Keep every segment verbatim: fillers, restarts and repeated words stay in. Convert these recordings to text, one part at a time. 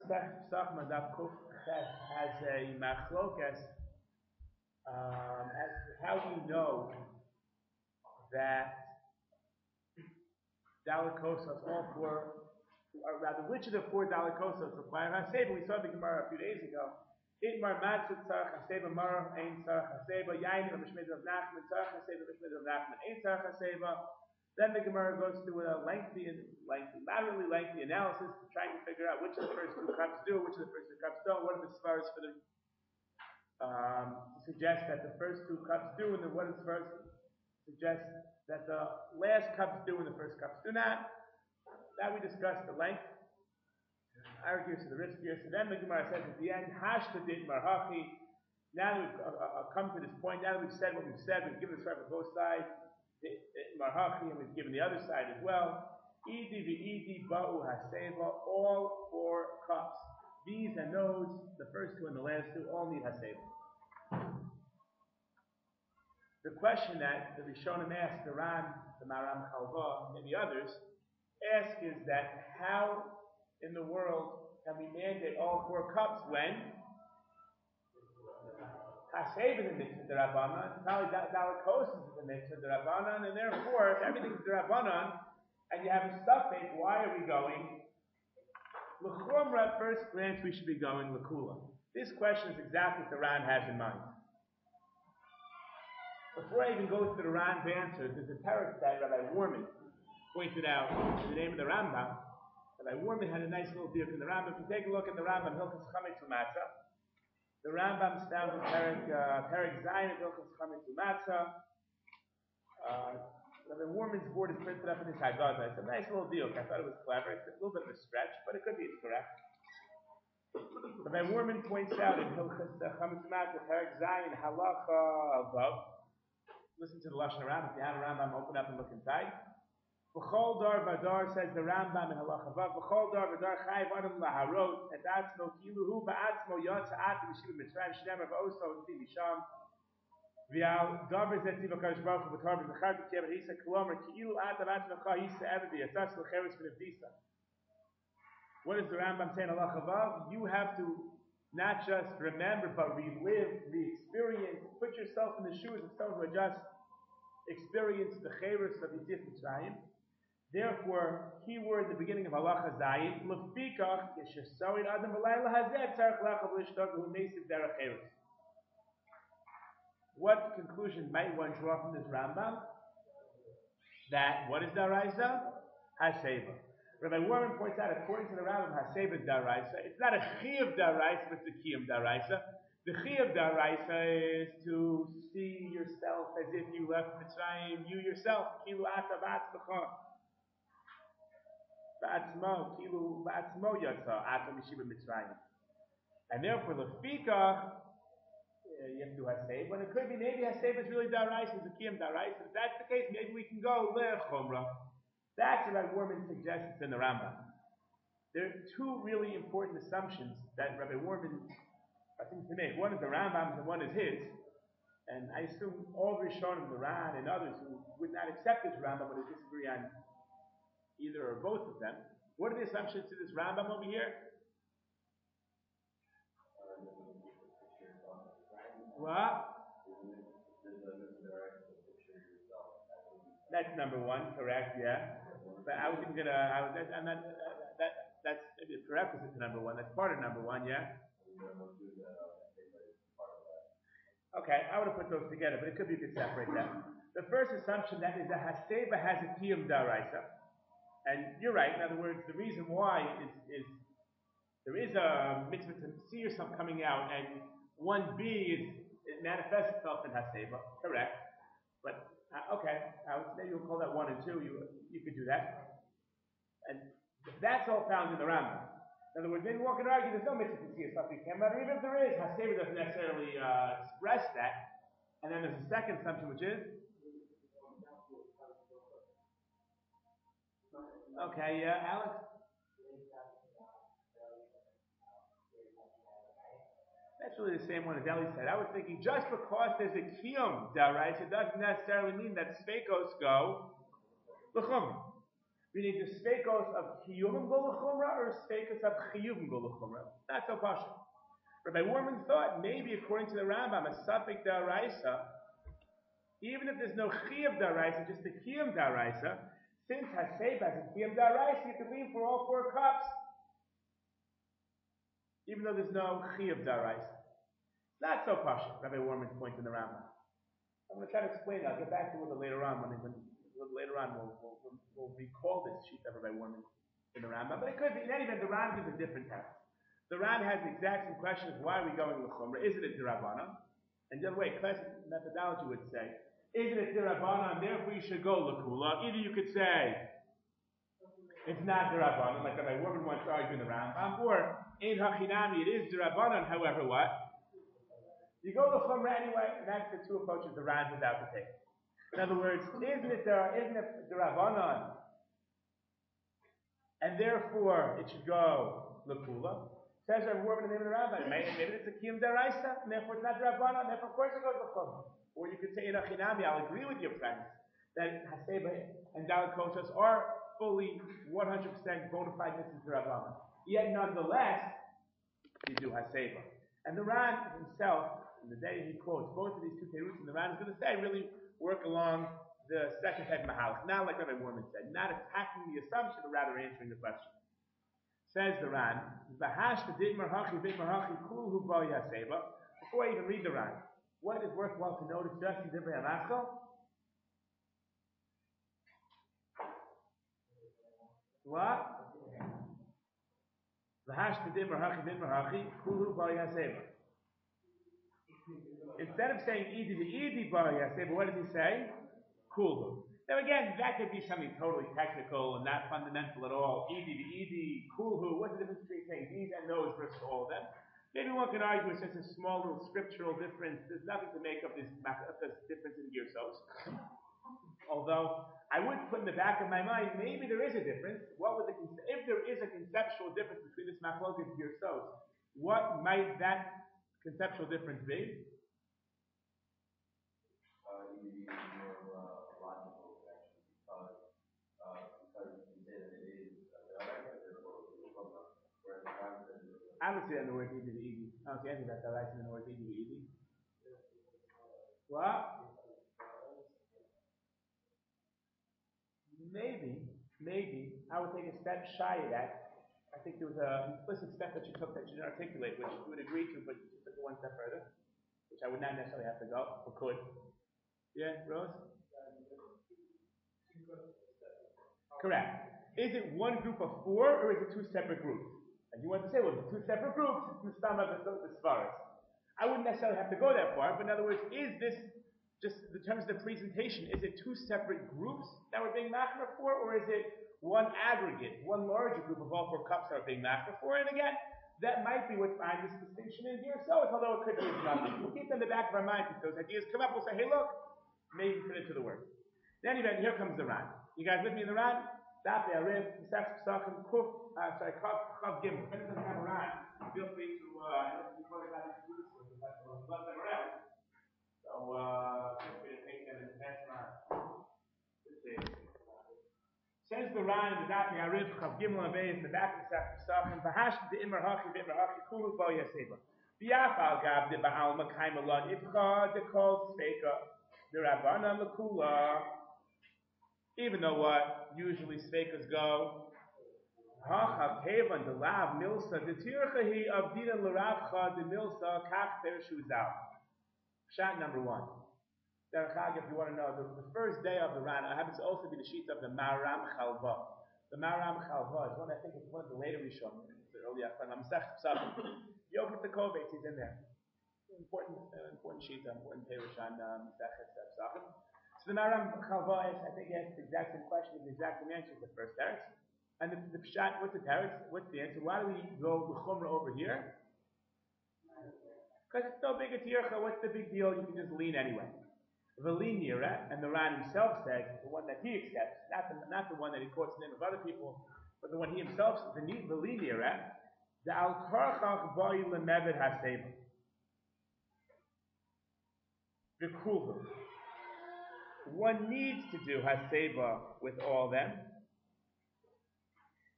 Pesach Madab Kuf has a machlokas um, as to how we know that Dalikosos, all four, or rather, which of the four Dalikosos apply? Haseba, we saw the Gemara a few days ago. Itmar Matzah Tzarech Haseba Mara Ein Tzarech Haseba Yain B'Shmid of Nachman Tzarech Haseba B'Shmid of Nachman Ein Tzarech Haseba. Then the Gemara goes through a lengthy, lengthy, laterally lengthy analysis, trying to figure out which of the first two cups do, which of the first two cups don't. What are the svars for the um, to suggest that the first two cups do, and then what is the first suggest that the last cups do and the first cups do not. That we discussed the length. Argues to the riskier. So then the Gemara says at the end, Hashta dit marhachi. Now that we've uh, uh, come to this point, now that we've said what we've said, we've given this right for both sides, marhachi, and we've given the other side as well. Idi v'idi ba'u haseva, all four cups. These and those, the first two and the last two, all need haseva. The question that the Rishonim asked, the Ran, the Maram Chalva, and the others, ask is that how in the world can we mandate all four cups when Haseva is a mitzvah d'Rabbanan, probably Dalikosis is a mitzvah d'Rabbanan, and therefore if everything's d'Rabbanan and you have a suffix, why are we going? L'chumra, at first glance, we should be going l'kula. This question is exactly what the Ran has in mind. Before I even go to the Ran's answers, there's a teretz that Rabbi Warman pointed out in the name of the Rambam. Rabbi Warman had a nice little deal from the Rambam. If you take a look at the Rambam, Hilchos Chametz U'Matzah, the Rambam's found in Perek uh, Perek Zayin of Hilchos Chametz U'Matzah. Uh, Rabbi Warman's board is printed up in his Haggadah. It's a nice little deal. I thought it was clever. It's a little bit of a stretch, but it could be correct. Rabbi Warman points out in Hilchos Chametz U'Matzah, Perek Zayin, Halacha Vav. Listen to the Lashon Rambam. If you have a Rambam, open up and look inside. V'chol dar v'dar, says the Rambam in Halacha Vav. V'chol dar v'dar chayiv adam laharot et atzmo kilu hu ba'atzmo yotza ati v'shiva mitzrayim shnemer v'oso v'ti misham v'yal davar zet tiva kadosh baruch hu v'tar v'zachar v'kyev v'hisa kolomer kilu ata v'atzmecha hisa evedi yatzas l'cheres v'nevdisa. What does the Rambam say in Halacha Vav? You have to not just remember, but relive the experience. Put yourself in the shoes of someone who had just experienced the cheres of Yitzchak Mitzrayim. Therefore, key word in the beginning of Halacha Zayin, Lefikach yeshasoid adam v'layla hazeh tzarich lachav l'shtog hu mesiv derech cheres. What conclusion might one draw from this Rambam? That what is daraisa? Haseva. Rabbi Warman points out, according to the Rambam, Haseva is daraisa. It's not a chiyuv daraisa, but it's a kiyum daraisa. The chiyuv daraisa is to see yourself as if you left Mitzrayim, you yourself, kilu ata ba'atzmacha. Ba'atzmo, kilu ba'atzmo yatsa, ata mishiba Mitzrayim. And therefore, lefikach, you have to do Haseva. But it could be maybe Haseva is really daraisa, it's a kiyum daraisa. If that's the case, maybe we can go lechomra. That's what Rabbi Warman suggests in the Rambam. There are two really important assumptions that Rabbi Warman seems to make. One is the Rambam's and one is his. And I assume all the Rishonim, the Ran, and others who would not accept this Rambam but would disagree on either or both of them. What are the assumptions to this Rambam over here? What? That's number one, correct? Yeah. But I was even gonna. I was. That, I'm not. Uh, that that's maybe a prerequisite to number one. That's part of number one. Yeah. Okay, I would have put those together, but it could be you could separate them. The first assumption that is that Haseva has a kiyum daraisa, and you're right. In other words, the reason why is is there is a mitzvah to see yourself coming out, and one B is it manifests itself in Haseva. Correct, but. Uh, okay, uh, maybe we'll call that one and two. You you could do that, and that's all found in the Rambam. In other words, maybe one could argue there's no mitzvah to see yourself you can, but even if there is, Haseva doesn't necessarily uh, express that. And then there's a second assumption, which is okay, yeah, Alex. That's really the same one as Eli said. I was thinking just because there's a kiyum daraisa, it doesn't necessarily mean that speikos go l'chum. Meaning the speakos of kiyuvim go l'chumra or speakos of chiyuvim go l'chumra. Not so pashut. Rabbi Warman thought maybe according to the Rambam, a suffix daraisa, even if there's no chiyuv daraisa, just the kiyum daraisa, since haseba has a kiyum daraisa, you can leave for all four cups, even though there's no chiyuv daraisa. Not so pashut. Rabbi Warman's point in the Rambam. I'm going to try to explain it. I'll get back to it a little later on. When, when a little later on, we'll, we'll, we'll, we'll recall this sheet of Rabbi Warman in the Rambam. But it could be, in any event, the Ram gives a different text. The Ram has the exact same question of why are we going l'chumra? Isn't it d'Rabbanan? And the other way, classic methodology would say, isn't it d'Rabbanan? Therefore you should go l'kula. Either you could say it's not d'Rabbanan, like Rabbi Warman wants to argue in the Rambam, or in hachinami it is d'Rabbanan. However, what? You go l'chumra anyway, and that's the two approaches the Ram is out to take. In other words, isn't it der, isn't it d'Rabbanan? And therefore it should go l'kula. Says Rabbi Warman in the name of the Rabbi. Maybe, maybe it's a kiyum deraisa, and therefore it's not d'Rabbanan, and therefore of course it goes l'chumra. Or you could say in achinami, I'll agree with your friends that haseba and dalet kosas are fully one hundred percent bona fide mitzvahs d'Rabbanan. Yet nonetheless, you do haseba. And the Ran himself, in the day he quotes both of these two teruts, and the Ran is going to say really work along the second head mahalach, not like Rabbi Warman said, not attacking the assumption, but rather answering the question. Says the Ran, before I even read the Ran, what is worthwhile to notice just in Divrei HaMaschal? What? Instead of saying Idi the Idi Bar Yaseba, what does he say? Kulhu. Now again, that could be something totally technical and not fundamental at all. Idi the Idi, Kulhu, what's the difference between saying these and those versus all of them? Maybe one can argue it's just a small little scriptural difference. There's nothing to make up this, this difference in Girsos. Although, I would put in the back of my mind, maybe there is a difference. What would the, if there is a conceptual difference between this machlokes and Girsos, what might that conceptual difference be? Uh, it would be more uh, logical, actually, because, uh, because you say that it is uh, therefore it will come up. Whereas the one says I would say that in the word easy to easy. I don't see anything that's right in the word easy to easy. What? Maybe, maybe I would take a step shy of that. I think there was an implicit step that you took that you didn't articulate, which you would agree to, but you took it one step further, which I would not necessarily have to go, or could. Yeah, Rose? Correct. Is it one group of four, or is it two separate groups? And you want to say, well, it's two separate groups, it's the stomach of the Svaras. I wouldn't necessarily have to go that far, but in other words, is this, just the terms of the presentation, is it two separate groups that we're being machmer for, or is it one aggregate, one larger group of all four cups that are being machmer for? And again, that might be what's behind this distinction in here, so although it could be nothing. We'll keep them in the back of our mind. If those ideas come up, we'll say, hey, look, maybe put it to the word. In any event, here comes the Ran. You guys with me in the Ran? Daf Arif, Pesach Pesachim, Kuf, uh, sorry, Kaf, Chav Gimel. If anyone doesn't have a Ran, feel free to, uh, before they got to do this, we'll have to let them around. So, uh, feel free to take them and pass them on. Let's see. Says the Ran, the Daf Arif, Chav Gimel, Abayis, in the back of Pesach Pesachim, Vahash, the Immer Hachi, the Immer Hachi, Kulu, Bo Yaseba. Biafal Gab, the Baal, Makaim, Alon, Ifcha, the Kol, Speka, the Rabbana, the Kula. Even though what usually speakers go, ha kevan the lav milsa the tirchahi of dinan l'ravcha the milsa kach pershuzal. Shot number one. Derechag, if you want to know, the, the first day of the Rana happens to also be the sheet of the Maram Chalva. The Maram Chalva is one I think it's one of the later Rishon. It's the early Achron. You open the Kovetz, he's in there. Important, uh, important sheet, important Perush on Mesechet Pesachim. So the Maram Chalva is, I think, he asks the exact same question, the exact same answer as the first teretz. And the, the pshat, what's the teretz? What's the answer? Why do we go the Chumrah over here? Because it's so big a tircha, what's the big deal? You can just lean anyway. The lean nira, and the Ran himself says, the one that he accepts, not the, not the one that he quotes the name of other people, but the one he himself says, the, the lean nira, the al karchach boi lemevet haseva. The kulhu. One needs to do haseba with all of them.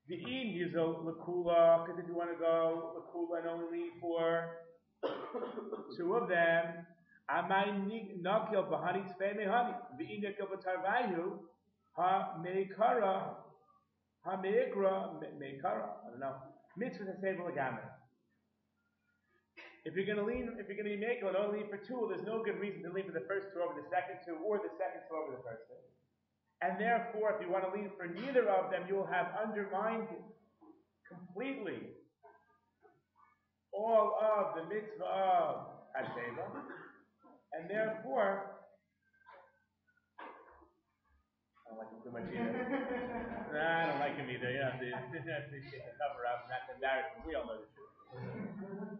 The in yizol lakula, because if you want to go lakula and only leave for two of them, amay nakil bahani tzvei mehani. The in nakil b'tarvayu ha meikara ha meikra meikara. I don't know. Mitzvah hasebel agamen. If you're going to lean, if you're going to be making and only leave for two, there's no good reason to leave for the first two over the second two, or the second two over the first two. And therefore, if you want to leave for neither of them, you will have undermined completely all of the mitzvah of Haseva, and therefore, I don't like him too much either. Nah, I don't like him either. You have to, you have to cover up, not to embarrass him. We all know the truth.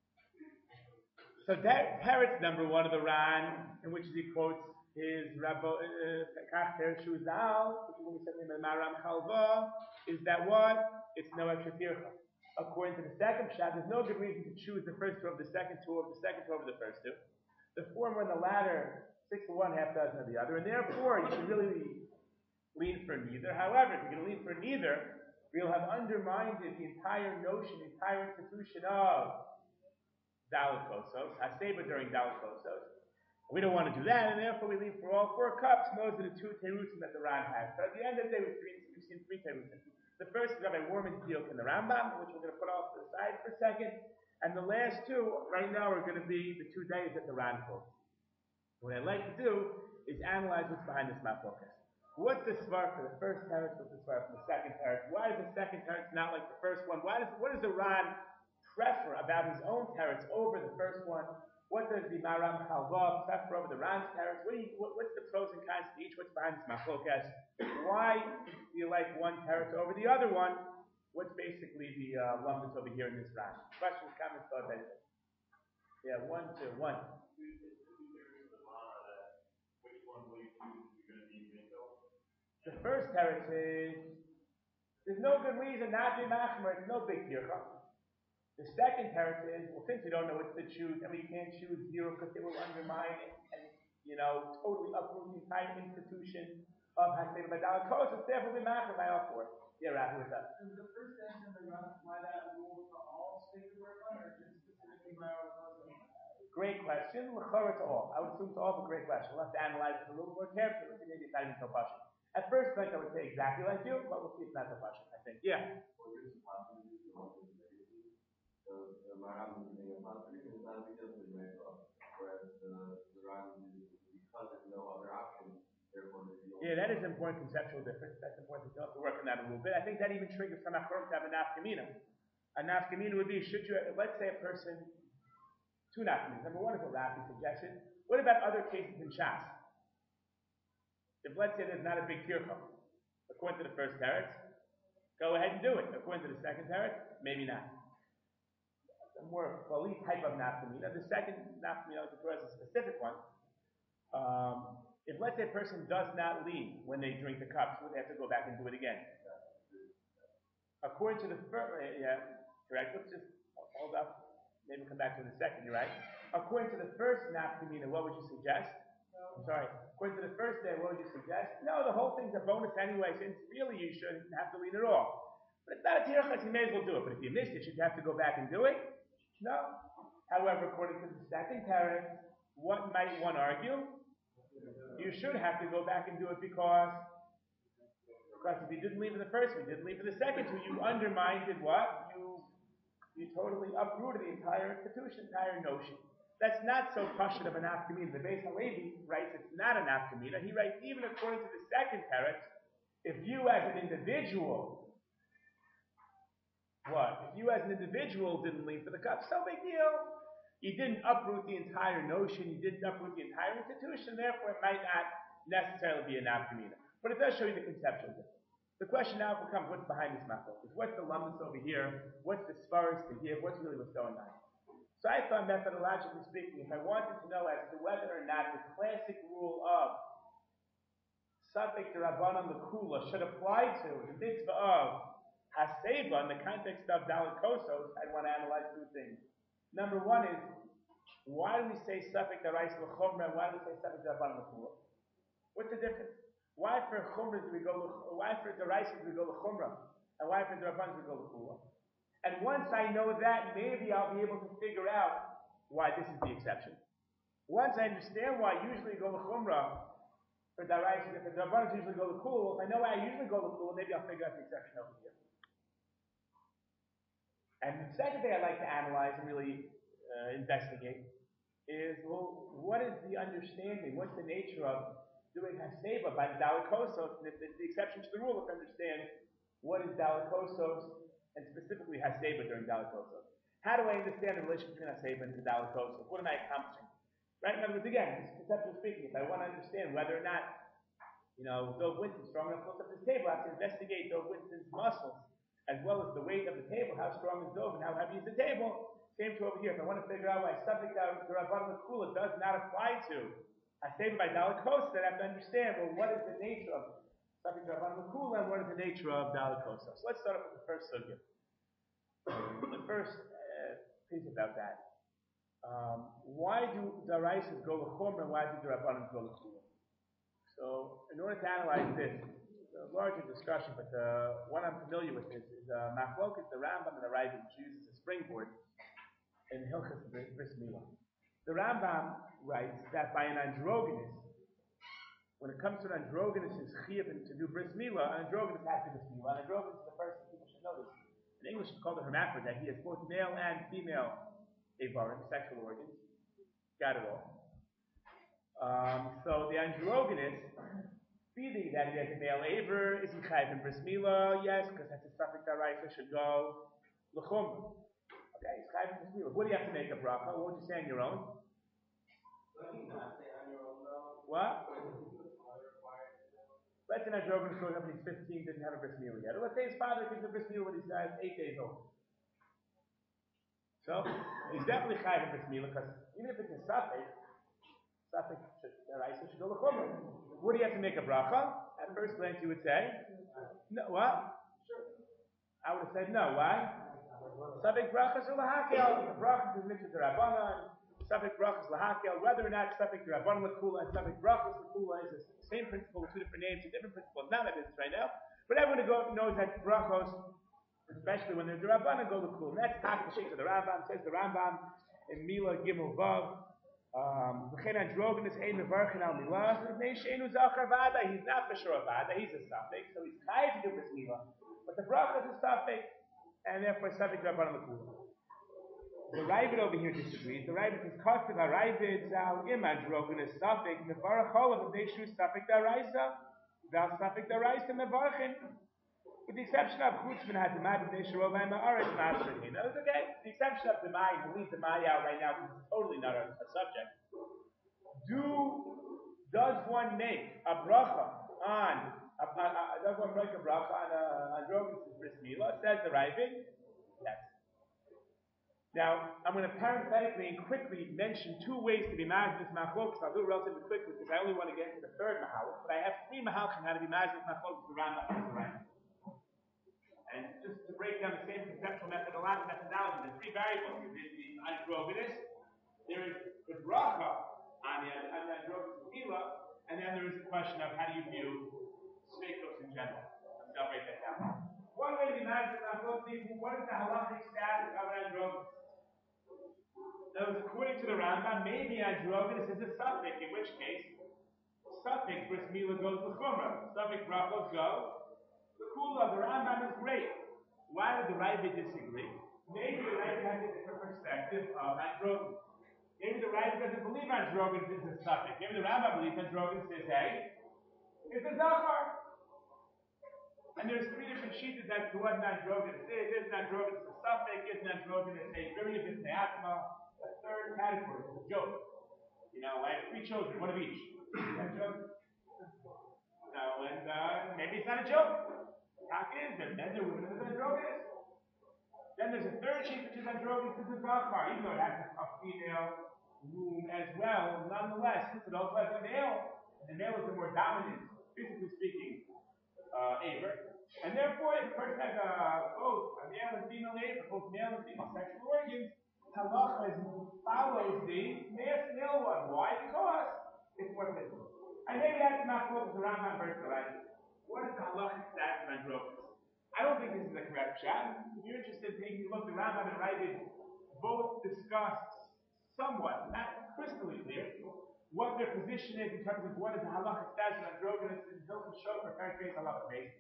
So that Teretz number one of the Ran, in which he quotes his Rabbo Kach Teretz Shuzal, which is what we said in the Maram Halva, is that what? It's no extra tircha. According to the second shot, there's no good reason to choose the first two of the second two of the second two over the first two. The former and the latter, six to one, half dozen of the other, and therefore you should really lean for neither. However, if you're going to lean for neither, you'll have undermined the entire notion, the entire institution of Dalit Kosos, Haseba during Dalit Kosos. We don't want to do that, and therefore we leave for all four cups. And those are the two terutzim that the Ran has. So at the end of the day, we've seen three terutzim. The first is Rabbi Warman's diuk in the Rambam, which we're going to put off to the side for a second. And the last two, right now, are going to be the two days that the Ran quotes. What I'd like to do is analyze what's behind this machlokas. What's the svar for the first teretz? What's the svar for the second teretz? Why is the second teretz not like the first one? Why does what does the Ran prefer about his own teretz over the first one? What does the Maram Halva prefer over the Ran's teretz? What, what, what's the pros and cons to each? What's behind this machlokas? Why do you like one teretz over the other one? What's basically the uh, lump that's over here in this Ran? Questions, comments, thoughts, anything? Yeah, one, two, one. The first teretz is there's no good reason not to be machmer. It's no big deal. The second teretz is, well, since we don't know what to choose, and we can't choose zero because it will undermine it and, you know, totally uproot the entire institution of Hashem Badal Kosos, therefore we machmer by all four. Yeah, Rafi, what's up? Is the first answer in the run why that rule for all sacred work on, or just specifically by our Kosos? Great question. L'chora to all. I would assume to all, but great question. We'll have to analyze it a little more carefully. Maybe it's not even so pashut. At first glance, I would say exactly like you, but we'll see if it's not so pashut, I think. Yeah. So the Maram is using a contradiction, it's not a big deal to the whereas the the Ran is because there's no other option, therefore there's the Yeah, that is an important conceptual difference. That's important. You'll have to work on that a little bit. I think that even triggers some achron to have a nafkamina. A nafkamina would be, should you, let's say a person, two nafkaminas. Number one is what Rafi suggested. What about other cases in Shas? If let's say there's not a big kirchah, according to the first teretz, go ahead and do it. According to the second teretz, maybe not. A more police type of nafkamina. The second nafkamina is a specific one. Um, if let's say a person does not leave when they drink the cups, would they have to go back and do it again? According to the first, yeah, correct. Let's just hold up. Maybe come back to it in a second. You're right. According to the first nafkamina, what would you suggest? I'm sorry. According to the first day, what would you suggest? No, the whole thing's a bonus anyway, since really you shouldn't have to lean at all. But it's not a tirachas, you may as well do it. But if you missed it, should you have to go back and do it? No. However, according to the second teretz, what might one argue? You should have to go back and do it because, because if you didn't leave for the first one, you didn't leave for the second two, you undermined what? You you totally uprooted the entire institution, entire notion. That's not so pashut of an nafkamina. The Beis Halevi writes it's not an nafkamina. He writes even according to the second teretz, if you as an individual What? If you as an individual didn't leave for the cup, so big deal. You didn't uproot the entire notion, you didn't uproot the entire institution, therefore it might not necessarily be a nafkamina. But it does show you the conceptual difference. The question now becomes, what's behind this machlokas? What's the lummus over here? What's the sparis to give? What's really what's going on? So I thought, methodologically speaking, if I wanted to know as to whether or not the classic rule of Safek D'Rabbanan L'Kula should apply to the mitzvah of Haseba in the context of Dalit Kosos, I want to analyze two things. Number one is, why do we say Safek D'Rais L'Chumra and why do we say Safek D'Rabbanan L'Kula? What's the difference? Why for Chumra do we go, why for D'Rais do we go L'Chumra? and wife and Rabban should go L'Kula. And once I know that, maybe I'll be able to figure out why this is the exception. Once I understand why I usually go L'Chumra for Daraisa, if the Rabban usually go L'Kula, if I know why I usually go L'Kula, maybe I'll figure out the exception over here. And the second thing I'd like to analyze and really uh, investigate is, well, what is the understanding, what's the nature of doing Haseba by the Dalikosos, and if it's the exception to the rule, let's understand what is Dalikosos, and specifically Haseba during Dalikosos. How do I understand the relationship between Haseba and the Dalikosos? What am I accomplishing? Right? In other words, again, just conceptually speaking, if I want to understand whether or not, you know, Dov Winston's strong enough to lift up this table, I have to investigate Dov Winston's muscles, as well as the weight of the table, how strong is Dov and how heavy is the table. Same to over here. If I want to figure out why subject to Rabban L'Kula does not apply to Haseba by Dalikosos, then I have to understand, well, what is the nature of subject to Rabban L'Kula and what is the nature of Dalikosos? So let's start off with the first sugya. The first uh, piece about that. Um, why do Daraisas go L'Chumra and why do the Rabbanim go L'Kula? So, in order to analyze this, it's a larger discussion, but the one I'm familiar with is, is uh, Machlokas, the Rambam and the Rambam uses a springboard in Hilchas Bris Milah. The Rambam writes that by an androgynous, when it comes to an androgynous is chiyuv to do Bris Milah, an androgynous has to Bris Milah. An androgynous is the person people should know this. In English it's called a hermaphrodite. He has both male and female avarim, sexual organs. Got it all. Um, so the androgynous, feeling that he has a male aver, is he chayiv in Bris Milah? Yes, because that's a suffix daraisa should go l'chumra. Okay, he's chayiv in Bris Milah. What do you have to make a bracha? What would you say on your own? What? Let's say an androgynous grows up when he's fifteen, didn't have a Bris Milah yet. Or let's say his father gives a Bris Milah when he's uh, eight days old. So, he's definitely chayiv in Bris Milah, because even if it's a suffix, suffix daraisa should go l'chumra. Would he have to make a bracha? At first glance, you would say, no. What? I would have said no. Why? Suffix brachas are lahakel. The brachas is mitzvah d'Rabbanan. Suffix brachas lahakel. Whether or not suffix d'Rabbanan l'kula and suffix brachas l'kula is the same principle with two different names, a different principle. Not like this right now. But everyone knows that brachos, especially when they're d'Rabbanan, go l'kula. And that's half the sheet of the Rambam. Says the Rambam in Mila Gimel Vav. Um, he's not for sure a vada, he's a suffix, so he's chayiv to do Bris Milah, but the bracha is a suffix, and therefore suffix Rabbanan L'Kula. The Ravid over here disagrees. The Ravid says, Kosev HaRavid Zal Im Androgynous suffix, Mevarach Olav V'Deishu suffix Daraisa, Zal suffix Daraisa Mevarchin. With the exception of Chutzman has the Mad V'Deishu Rovai Ma'aretz Master. That was okay. The exception of the Mai, we'll leave the Mai out right now because it's totally not a, a subject. Do, does one make a bracha on, a, a, a, does one make a bracha on a androgynous Bris Milah? Says the Ravid. Yes. Now, I'm going to parenthetically and quickly mention two ways to be married with Machlokes. I'll do it relatively quickly because I only want to get into the third Mahalach, but I have three Mahalachs on how to be married with Machlokes, the Rambam and the Rambam. And just to break down the same conceptual methodology, methodology, the three variables is the androgynous, there is the bracha on the, on the androgynous Milah, and then there is the question of how do you view Sveikos in general. I'll break that down. One way to be married with Machlokes, what is the halachic status of an androgynous? Now, according to the Rambam, maybe androgynous is a suffix, in which case, suffix Bris Milah goes to Chumrah, suffix brachos go. The Kula, the Rambam is great. Why would the Ravid disagree? Maybe the Ravid has a different perspective of androgynous. Maybe the Ravid doesn't believe androgynous is a suffix. Maybe the Rambam believes androgynous is a, it's a zachar. And there's three different sheets as to what an androgynous is. Is an androgynous a suffix? Is an androgynous a virya b'tneatma? A third category is a joke. You know, I have three children, one of each. Is that a joke? No, and uh, maybe it's not a joke. Talk is, they're men, they're women, they're androgynous. Then there's a third sheet which is androgynous, it's a zachar, even though it has a female womb as well. Nonetheless, since it also has a male, and the male is the more dominant, physically speaking, uh, aver. And therefore, if a person has a, both a male and female aver, both male and female sexual organs, halacha follows the male one. Why? Because it's more physical. And maybe that's not close to the Rambam verse, right? What is the halachic status of androgynous? I don't think this is a correct shot. If you're interested in taking a look, the Rambam and Ravid both discuss somewhat, not crystally clear, what their position is in terms of what is the halacha status of androgynous in Hilchot Shofar, Parak halacha base.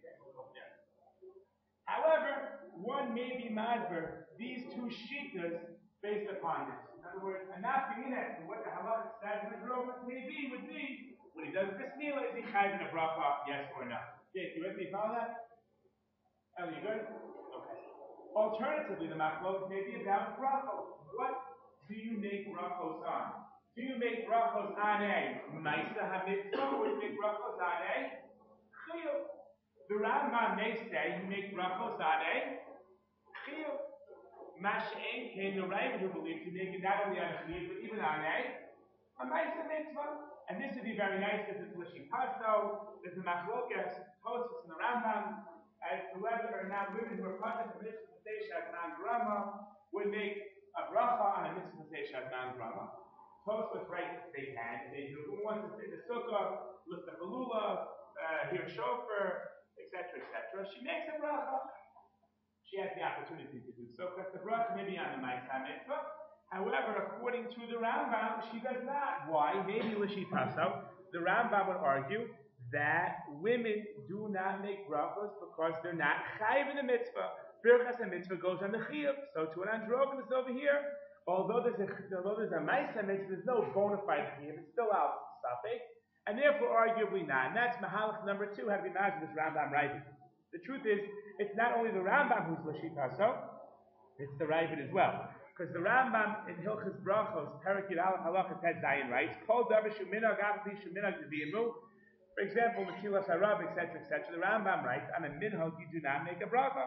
However, one may be masber these two shittas based upon this. In other words, a nafkamina and what the halacha status of androgynous may be would be when he does bris milah, is he chayv in a bracha, yes or no? Jake, you with me? Follow that? Ellie, you good? Okay. Alternatively, the machlok may be about brachos. What do you make brachos on? Do you make brachos on a ma'isa hamitzvah, or do you make brachos on a chiyuv? The Rambam may say you make brachos on a chiyuv. Mash'en came the Ravid who believes you make it not only on a chiyuv, but even on a a ma'isa mitzvah. And this would be very nice because it's Lishi Pasto, there's a machlokas, Tosfos in the Rambam, as to whether or not women who are part of the mitzvah Seshad non-grama would make a bracha on a mitzvah Seshad non-grama. Tosfos writes they can, they do. Who wants to sit in the sukkah, lift the halula, uh, hear shofar, et cetera, et cetera. She makes a bracha. She has the opportunity to do so, because the bracha may be on the ma'isa mitzvah. However, according to the Rambam, she does not. Why? Maybe Lishi Paso. The Rambam would argue that women do not make brachos because they're not chayiv in the mitzvah. Birchas and mitzvah goes on the chiyuv. So to an androgynous over here, although there's a although there's a ma'isa mitzvah, there's no bona fide chiyuv. It's still out safek, and therefore arguably not. And that's mahalach number two. Have you imagined this Rambam writing? The truth is, it's not only the Rambam who's Lishi Paso, it's the Ravid as well. Because the Rambam in Hilchos Brachos, Parak Yud Aleph Halacha Tet Zayin writes, Kol davar shu minhag afi shu minhag devimu. For example, Mesilas Harav, et cetera, et cetera. The Rambam writes, on a minhag you do not make a bracha.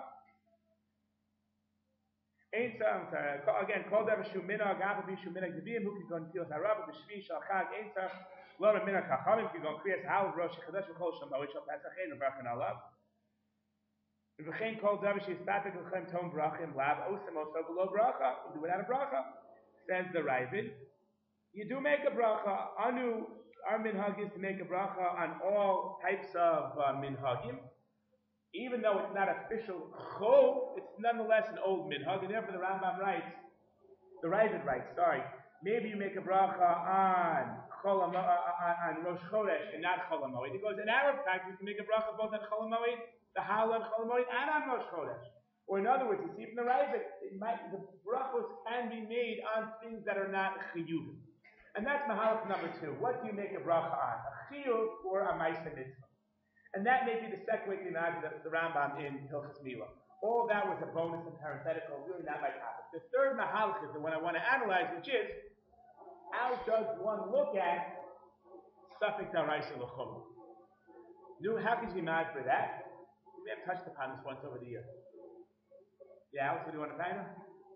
Again, Kol davar shu minhag afi shu minhag devimu. Who can go Mesilas Harav, B'Shvi Shal Chag Eintzar, Lo Minhag Chachamim. Can go Kriyas Halav Rosh Chodesh V'Chol Shamoy Shal Pesach Ein U'Barchan Alav. V'chein kol davar she'ispatek l'chem tom brachim lav osem oso below bracha. You do it out of bracha. Says the Ravid. You do make a bracha. Anu, our minhag is to make a bracha on all types of uh, minhagim. Even though it's not official chol, it's nonetheless an old minhag. And therefore the Rambam writes, the Ravid writes, sorry, maybe you make a bracha on chol on, on Rosh Chodesh and not chol hamoed. It goes in our practice to make a bracha both on chol hamoed, the Halal Chol Hamoed, and on Rosh Chodesh. Or in other words, you see from the Ravid, it might the brachos can be made on things that are not chiyuvim. And that's mahalach number two. What do you make a bracha on? A chiyuv or a ma'isa mitzvah? And that may be the second way to imagine the, the Rambam in Hilchos Milah. All that was a bonus and parenthetical, really not my topic. The third mahalach is the one I want to analyze, which is, how does one look at Safek Daraisa L'chum? How could you be mad for that? We may have touched upon this once over the year. Yeah, Alex, what do you want to find out?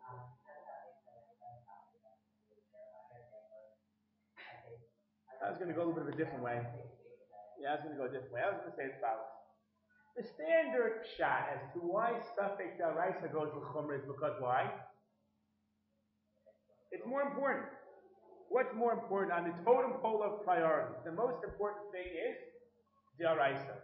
I was going to go a little bit of a different way. Yeah, I was going to go a different way. I was going to say as follows. The standard shot as to why Safek Daraisa goes with Chumrah is because why? It's more important. What's more important on the totem pole of priorities? The most important thing is Daraisa.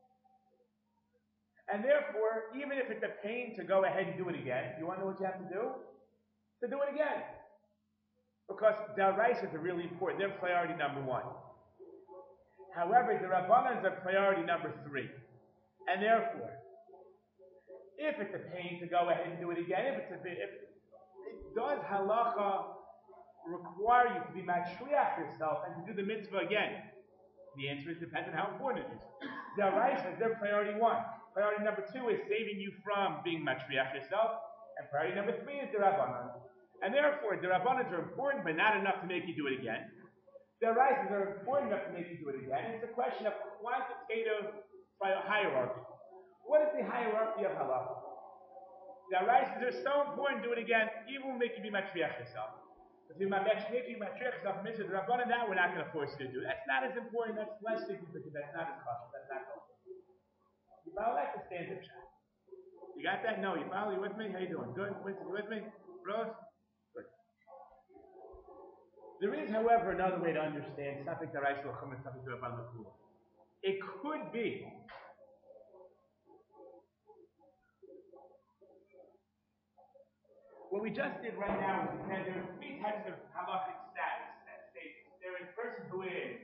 And therefore, even if it's a pain to go ahead and do it again, you want to know what you have to do? To do it again. Because Daraisa is really important. They're priority number one. However, the Rabbanans are priority number three. And therefore, if it's a pain to go ahead and do it again, if it's a bit, if it does halacha require you to be matriach yourself and to do the mitzvah again? The answer is depends on how important it is. Daraisa is their priority one. Priority number two is saving you from being matriach yourself. And priority number three is the Rabbanan. And therefore, the Rabbanans are important, but not enough to make you do it again. The Daraisas are important enough to make you do it again. It's a question of quantitative hierarchy. What is the hierarchy of halacha? The Daraisas are so important, do it again, even will make you be matriach yourself. If you make you matriach yourself, mitzvah, the Rabbanan, that we're not going to force you to do. That's not as important, that's less significant, that's not as cautious, that's not helpful. You follow? That's the standard shot. You got that? No, you follow? You with me? How you doing? Good? Winston, you with me? Rose? Good. There is, however, another way to understand Safek Daraisa L'chum and Safek Rabban L'Kula. It could be what we just did right now is we said there are three types of halachic status, status. There is a person who is,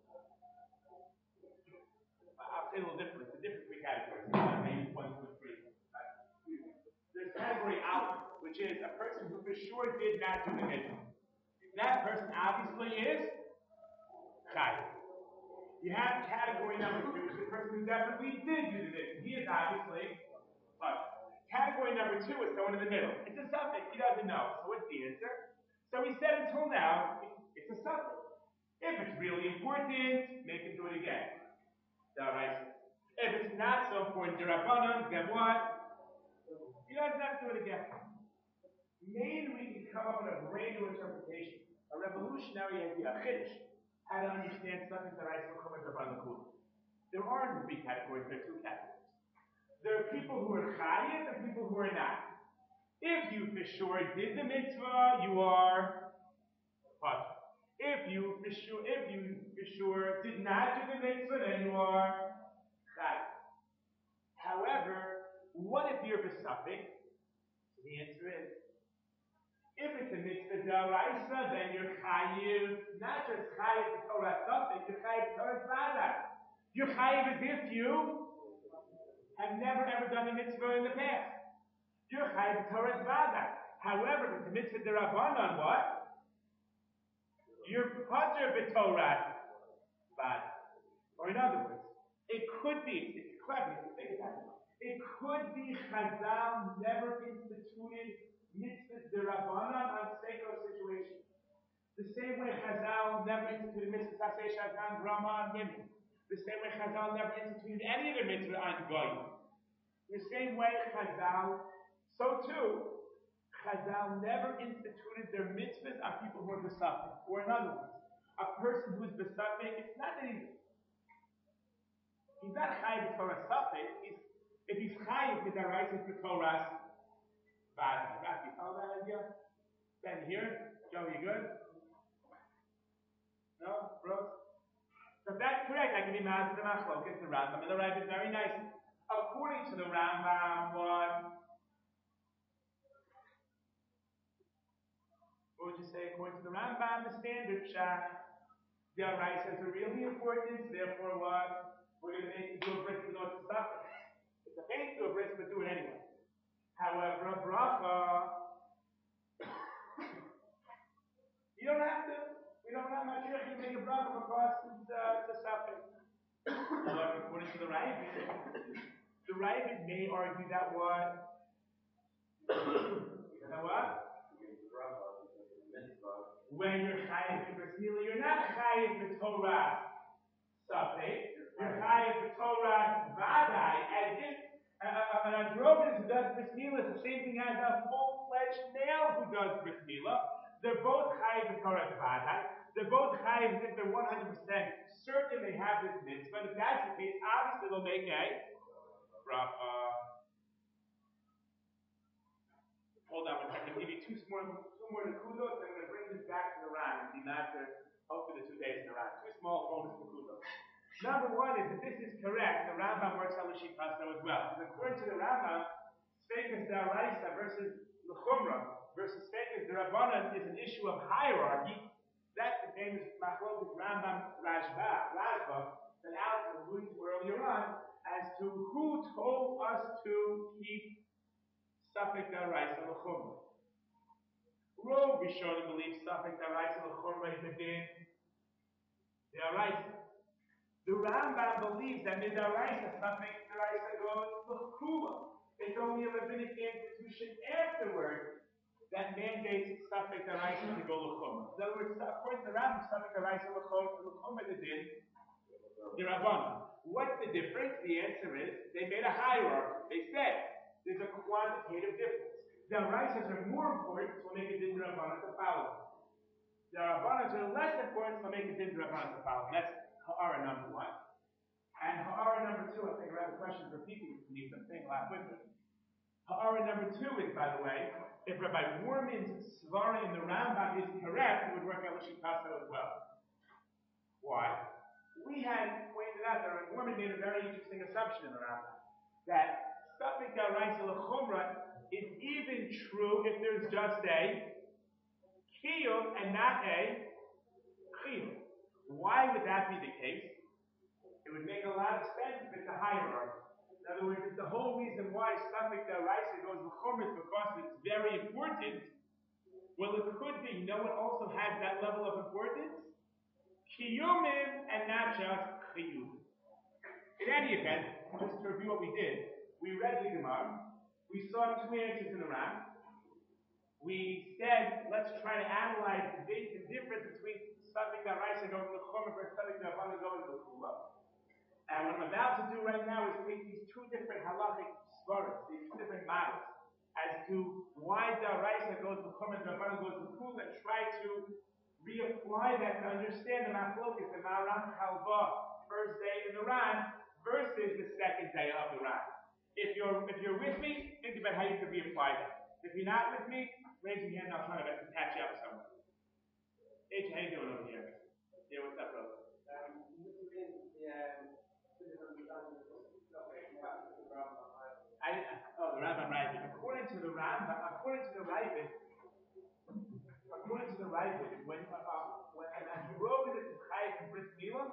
I'll say a little differently, it's a different three categories. Maybe one, two, and three. There's category out, which is a person who for sure did not do the mitzvah. That person obviously is chai. You have category number two, which is the person who definitely did do the mitzvah. He is obviously chai. Category number two is someone in the middle. It's a suffix. He doesn't know. So what's the answer? So we said until now, it's a suffix. If it's really important, make him do it again. Right. If it's not so important, D'Rabbanan, then what? He doesn't have to do it again. Maybe we can come up with a brand new interpretation, a revolutionary idea, a chiddush, how to understand something that I still come with D'Rabbanan. There aren't three categories, there are two categories. There are people who are chayiv and people who are not. If you for sure did the mitzvah, you are what? If you for sure, if you for sure did not do the mitzvah, then you are chayiv. However, what if you're besuffic? So the answer is, if it's a mitzvah d'oraisa, then you're chayiv, not just chayiv to Torah suffix, you're chayiv to Torah tzvada. You're chayiv as if you have never ever done a mitzvah in the past. You're chayiv to Torah tzvada. However, if it's a mitzvah d'Rabbanan, what? You're pater b'Torah tzvada. Or in other words, it could be, it's clever, it's think about it. It could be Chazal never instituted mitzvahs d'Rabbanan on seko situation. The same way Chazal never instituted mitzvahs Aseh Shazan Brahma on Gimel. The same way Chazal never instituted any of the mitzvahs on Goyim. The same way Chazal, so too, Chazal never instituted their mitzvahs on people who are besuffic. Or in other words, a person who's besuffic, it's not that he's he's not chayiv Torah suffix. He's if he's chayiv with the rights of Torah's bad. Rafi, follow that idea? Ben here, Joe, you good? No, bro. So if that's correct, I can be mad at the Machlokes, the Rambam, and the Rambam is very nice. According to the Rambam, what? What would you say? According to the Rambam, the standard shah, the rights are really important. Therefore, what? We're going to make you do a bris to know to suffer. It's a pain to do a bris, but do it anyway. However, a bracha, you don't have to. We don't have much to make a bracha because it's, uh, it's a suffix. However, according to the Ravid, the Ravid may argue that what? You know what? When you're chayiv to bris milah, you're not chayiv to Torah suffix. You're chayiv to Torah vadai, as if uh, an androgynous who does bris milah is the same thing as a full-fledged male who does bris milah. They're both chayiv to Torah vadai. They're both chayiv as if they're one hundred percent certain they have this mitzvah. But if that's the case, obviously they'll make a bracha. Hold on, I'm going to give you two more, two more nekudos, and I'm going to bring this back to the Ran, and be master, hopefully the two days in the Ran. Two small bonus nekudos. Number one is, if this is correct, the Rambam works on Lashit Paso as well. Because according to the Rambam, Sfekas D'Araisa versus L'Chumra versus Sfekas D'Rabbanan is an issue of hierarchy. That's the famous Machlokes Rambam Rashba, Rashba, that Alex was alluding to earlier on, as to who told us to keep Safek D'Araisa L'Chumra. Rov Rishonim believes Safek D'Araisa L'Chumra is a din D'Araisa. The Rambam believes that Mid'Araisa Safek D'Araisa goes L'Chumra. It's only a rabbinic institution afterward that mandates Safek D'Araisa to go L'Chumra. In other words, according to the Rambam, Safek D'Araisa L'Chumra is a din D'Rabbanan. What's the difference? The answer is they made a hierarchy. They said there's a quantitative difference. The D'Araisas are more important, so we'll make a din D'Rabbanan to follow. The D'Rabbanan are less important, so we'll make a din D'Rabbanan to follow. That's Ha'ara number one. And Ha'ara number two, I think I have a question for people who need something, laugh with me. Ha'ara number two is, by the way, if Rabbi Warman's svara in the Rambam is correct, it would work out with Shikaso as well. Why? We had pointed out that Warman made a very interesting assumption in the Rambam, that Safek D'Araisa L'Chumra is even true if there's just a Kiyum and not a Chiyum. Why would that be the case? It would make a lot of sense if it's a hierarchy. In other words, if the whole reason why Suffolk Daraisa goes to Chumr is because it's very important, well, it could be, you know what also has that level of importance? Kiyumim and not just Chiyum. In any event, just to review what we did, we read the Gemara, we saw two answers in the Ram. We said, let's try to analyze the basic difference between Suffolk Daraisa going to the Chumr versus Suffolk Daraisa going to the Kula. And what I'm about to do right now is take these two different halachic svaras, these two different models, as to why Daraisa goes to Chumr and Daraisa goes to Kula, and try to reapply that to understand the Machlokas, the Maran Halva, first day in the Ran, versus the second day of the Ran. If you're if you're with me, think about how you can reapply that. If you're not with me, raise your hand and I'll try my best to catch you up somewhere. H, how you doing over here? Yeah, what's up, bro? Um, this is the, um, I, oh, the Rambam Ravid. According to the Rambam, according to the Ravid, according to the Ravid, when uh, when an Android is chayiv in bris milah,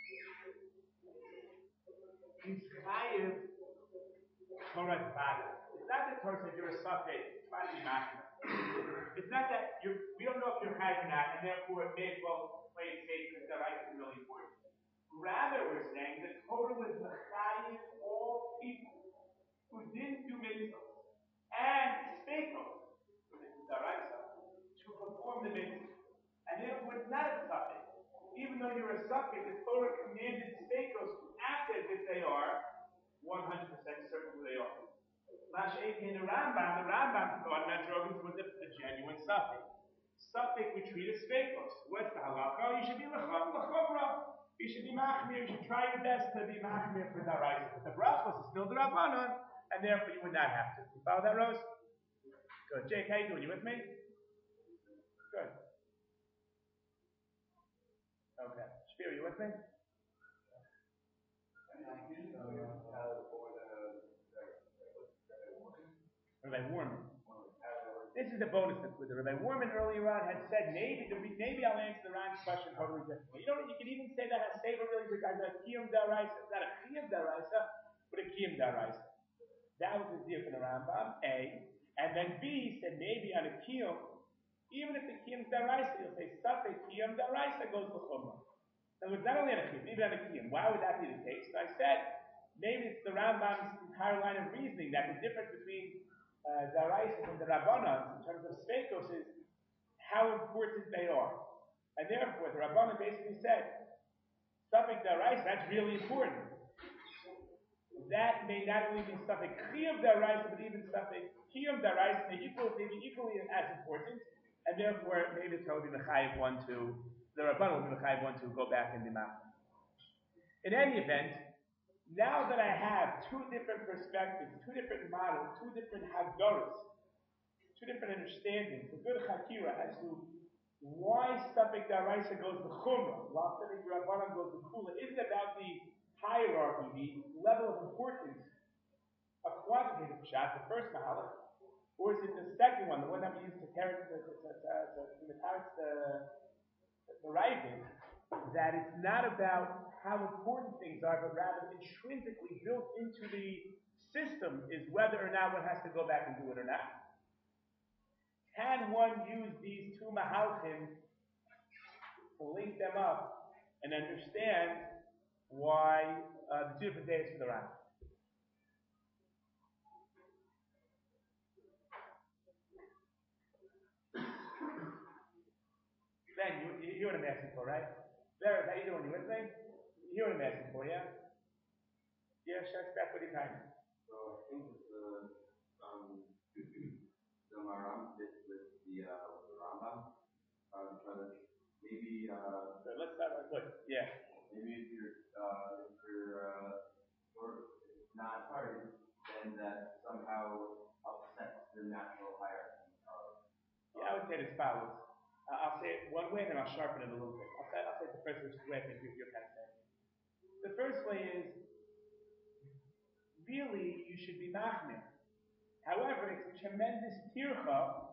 he's chayiv Torah Tzvada. It's not that Torah says you're a suffix, it's not to be machna. It's not that you we don't know if you're chayiv or not, and therefore it may as well play it safe because the right is really important. Rather, we're saying that Torah was mechayiv all people who didn't do mitzvahs and speakos, so this is daraisa, to perform the mitzvah. And therefore it's not a suffix. Even though you're a suffix, the Torah commanded speakos to act as if they are one hundred percent certain who they are. Masha'ik in the Rambam, the Rambam thought Nadrogas was a, a genuine suffix. Suffix we treat as speakos. What's the halacha? You should be lecham lechomra. You should be machmir. You should try your best to be machmir for daraisa. But the brachos is still the rabbanon. And therefore you would not have to. You follow that, Rose? Good. Jake, how you doing? You with me? Good. Okay. Shpir, you with me? Rabbi Warman. This is the bonus with the Rabbi Warman earlier on had said maybe maybe I'll answer the Ron's question totally differently. You know, you can even say that a savor really regards a kiyum daraisa. It's not a kiyum daraisa, but a kiyum daraisa. That was his deal for the Rambam, A. And then B said maybe on a kiyum, even if the kiyum daraisa, you'll say suffix kiyum daraisa goes to chumrah. So it's not only on a kiyum, maybe on a kiyum. Why would that be the case? So I said maybe it's the Rambam's entire line of reasoning that the difference between uh, daraisa and the rabbanon in terms of speikos is how important they are. And therefore, the rabbanon basically said suffix daraisa, that's really important. That may not only be suffix chiyuv daraisa, but even suffix kiyum daraisa may equal, may be equally as important, and therefore maybe the Torah will be mechayiv one to the Rabbanon will be mechayiv one to go back in the machna. In any event, now that I have two different perspectives, two different models, two different hagdoros, two different understandings, a good chakira as to why suffix daraisa goes to chumrah, while suffix Rabbanon goes to kula, isn't about the hierarchy, the level of importance, a quantitative shot, the first mahalach, or is it the second one, the one that we use to carry to the the writing, that it's not about how important things are, but rather intrinsically built into the system is whether or not one has to go back and do it or not. Can one use these two mahalchim to link them up and understand why uh, the two different days for the Ran? Ben, you, you hear what I'm asking for, right? There, how you doing? You with me? You hear what I'm asking for, yeah? Yeah, sure, back with you kind of. So I think it's the um the Maram fits with the uh with the Rambam. Uh, because maybe uh So let's start with good. Yeah. maybe if you're uh if you're uh sort of not targeted, then that somehow upsets the natural hierarchy of Yeah, I would say it as follows. Uh, I'll say it one way and then I'll sharpen it a little bit. I'll say, I'll say it the first way I think you're kind of saying. The first way is, really, you should be machmir. However, it's a tremendous tircha,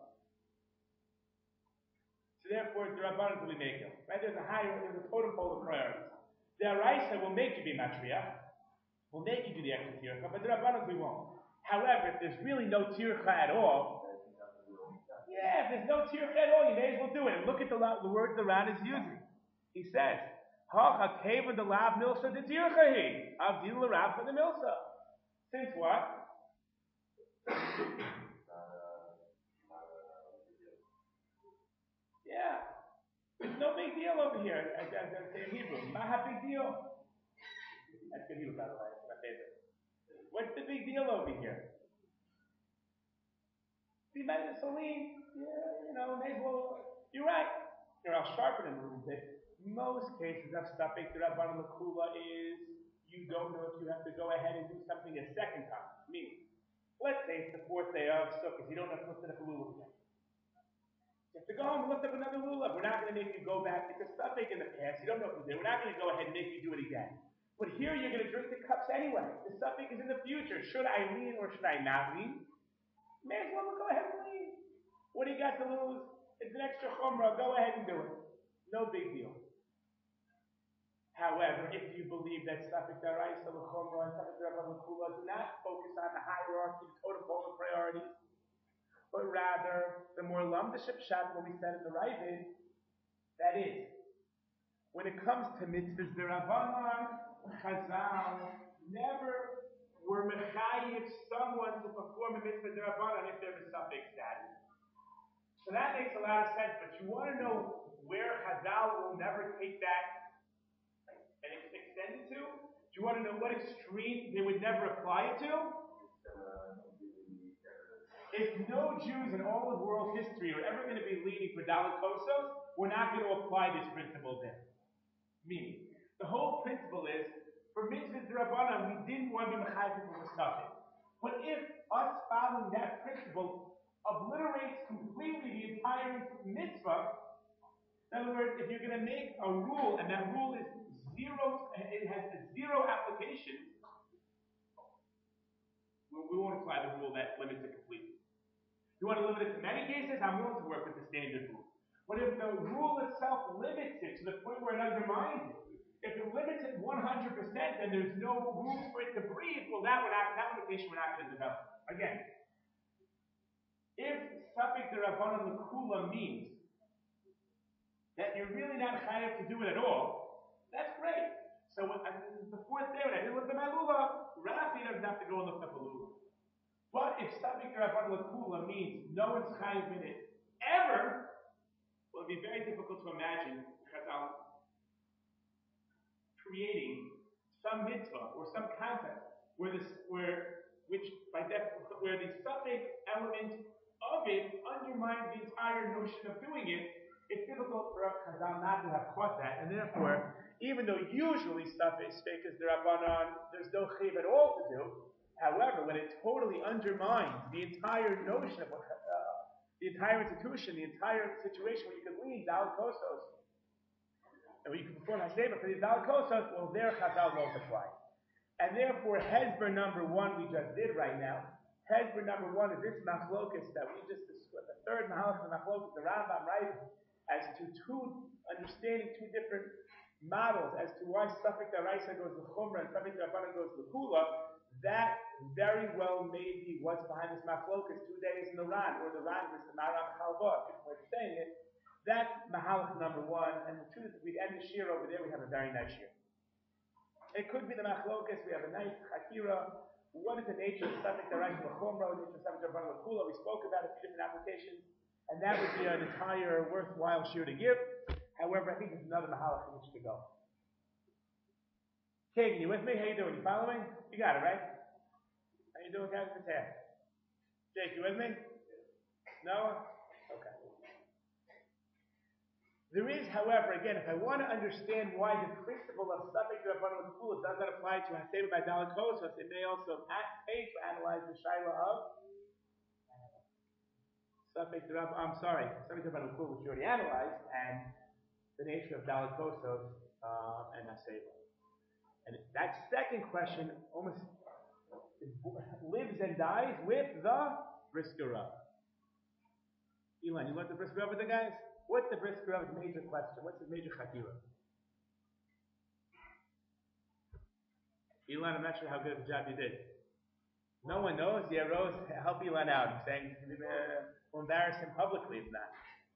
so therefore the Rabbanan will make it. Right? There's a higher, there's a totem pole of priorities. The Araisa will make you be matriach, will make you do the extra tircha, but the Rabbanan we won't. However, if there's really no tircha at all, yeah, if there's no tircha at all, you may as well do it. And look at the, the words the Ran is using. He says, Ha hakeva the lav milsa the tircha he, avdil l'rav for the milsa. Since what? Yeah. It's no big deal over here, as I say in Hebrew. Not a big deal. That's good Hebrew, by the way. That's my favorite. What's the big deal over here? Be made Salim, yeah, you know, may as well. You're right. Here, I'll sharpen it a little bit. Most cases of Safek the Rabbanan L'Kula is you don't know if you have to go ahead and do something a second time. Meaning, let's say it's the fourth day of Sukkot, you don't have to lift up a lulav again. You have to go home and lift up another lulav. We're not going to make you go back. It's a Safek in the past. You don't know what to do. We're not going to go ahead and make you do it again. But here you're going to drink the cups anyway. The Safek is in the future. Should I lean or should I not lean? May as well go ahead and lean. What do you got to lose? It's an extra chumrah. Go ahead and do it. No big deal. However, if you believe that Safek Daraisa L'Chumrah and Safek D'Rabbanan L'Kula do not focus on the hierarchy, the totem pole of priorities, but rather the more lumdaship shot, what we said in the Ravid, that is, when it comes to mitzvahs D'Rabbanan, Chazal never were mechayiv someone to perform a mitzvah D'Rabbanan if there was Safek status. So that makes a lot of sense, but you want to know where Chazal will never take that and extend it to? Do you want to know what extreme they would never apply it to? If no Jews in all of world history are ever going to be leading for Dalit Kosos, we're not going to apply this principle there. Meaning, the whole principle is, for mitzvahs d'Rabbanan, we didn't want to be mechayiv people with Safek. But if us following that principle obliterates completely the entire mitzvah, in other words, if you're going to make a rule, and that rule is zero, it has a zero application, we won't apply the rule that limits it completely. You want to limit it to many cases? I'm willing to work with the standard rule. But if the rule itself limits it to the point where it undermines it, if it limits it one hundred percent, then there's no room for it to breathe, well, that, we're not, that limitation we're not going to develop. Again, if Safek D'Rabbanan L'Kula means that you're really not chayav to do it at all, that's great. So when, I, the fourth day when I didn't lift up my lulav, Rafi doesn't have to go and lift up a lulav. But if Safek D'Rabbanan L'Kula means no one's chayav in it ever, well, it'd be very difficult to imagine Chazal creating some mitzvah or some concept where this, where which by def, where the Safek element of it undermines the entire notion of doing it. It's difficult for us Chazal not to have caught that, and therefore, even though usually Safek is the Rabbanan, there's no chiv at all to do. However, when it totally undermines the entire notion of what, uh, the entire institution, the entire situation where you could lean Dalit Kosos, and where you can perform Haseba for these Dalit Kosos, well, there Chazal won't apply. And therefore, Hezber number one we just did right now. Hezber number one is this machlokus that we just discussed, the third mahalach of the machlokus, the Rambam writes as to two, understanding two different models as to why Safek D'Araisa goes to Chumrah and Safek D'Rabbanan goes to Kula. That very well may be what's behind this machlokus, two days in the Ran, or the Ran is the Maram Chalva, different way of saying it. That's mahalach number one, and the truth is, we end the shir over there, we have a very nice shir. It could be the machlokus, we have a nice chakira. What is the nature of Safek D'Araisa L'Chumrah, the nature of Safek D'Rabbanan L'Kula? We spoke about a few different applications, and that would be an entire worthwhile shir to give. However, I think there's another mahalach in which to go. Kagan, you with me? How you doing? You following? You got it, right? How you doing, guys? Good day. Jake, you with me? Noah? Okay. There is, however, again, if I want to understand why the principle of Safek D'Rabbanan L'Kula does not apply to Haseba by Dalit Kosos, it may also pay to analyze the Shaila of Safek D'Rabbanan, I'm sorry, Safek D'Rabbanan L'Kula, which you already analyzed, and the nature of Dalit Kosos uh, and Haseba. And that second question almost lives and dies with the brisker Rav. Elon, you want the brisker Rav with the guys? What's the brisker Rav's major question? What's his major chakira? Elon, I'm not sure how good of a job you did. No one knows. Yeah, Rose, help Elon out. I'm saying uh, we'll embarrass him publicly if not.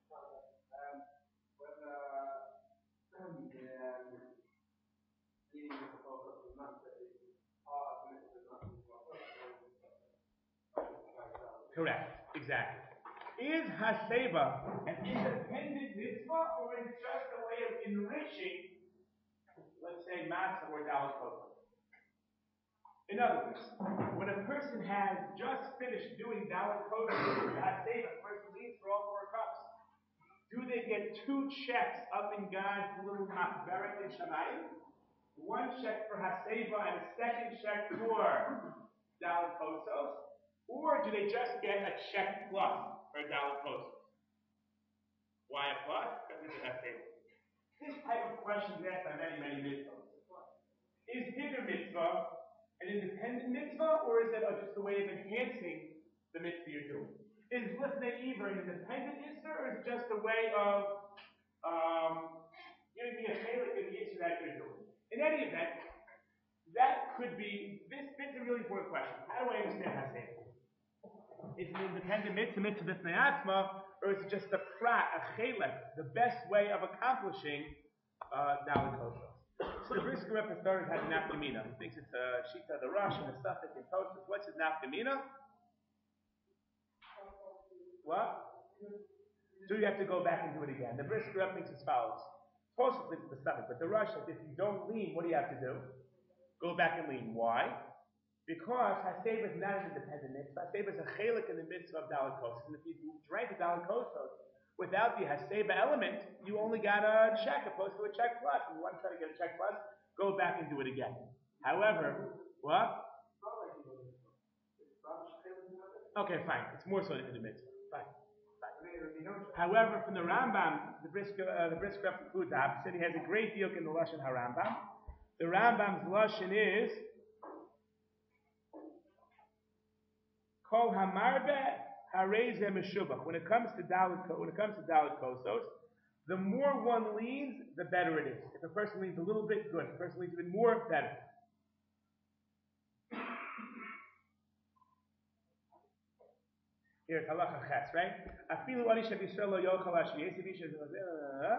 Correct. Exactly. Is Haseba an independent mitzvah or is it just a way of enriching, let's say, matzah or daled kosher? In other words, when a person has just finished doing daled kosher, Haseba, the person leaves for all four cups, do they get two checks up in God's little machberet in Shamayim? One check for Haseba and a second check for daled kosher? Or do they just get a check plus for a daled kosher? Why a plus? Because it's a Haseba. This type of question is asked by many, many mitzvahs. Is Hiddur mitzvah an independent mitzvah, or is it just a way of enhancing the mitzvah you're doing? Is Lifnei Iver an independent mitzvah, or is it just a way of um, giving me a chelik in the issue that you're doing? In any event, that could be, this, this is a really important question. How do I understand Haseba? Is it an independent mitzvah, mitzvah b'fnei atzma, or is it just a prat, a chelik, the best way of accomplishing uh, daled kosher? So the brisker Rebbe started had an nafkamina. He thinks it's a shita the Rosh and a suffix in Tosfos. What's his nafkamina? What? So you have to go back and do it again. The brisker Rebbe thinks as follows. Tosfos thinks the suffix, but the Rosh says if you don't lean, what do you have to do? Go back and lean. Why? Because Haseba is not an independent mitzvah. Haseba is a chelik in the mitzvah of daled kosher. And if you drank the daled kosher without the Haseba element, you only got a check opposed to a check plus. And you want to try to get a check plus, go back and do it again. However, what? Okay, fine. It's more so than the mitzvah. Fine. Fine. However, from the Rambam, the brisker, uh, the brisker of Kudab said he has a great deal in the Lashon HaRambam. The Rambam's Lashon is Kol Hamarbe Hareze Meshubach. When it comes to daled, when it comes to daled kosos, the more one leans, the better it is. If a person leans a little bit, good. If a person leans even more, better. Here's halacha ches, right? Afilu ani shabisrael lo yochal ashiyesi b'shem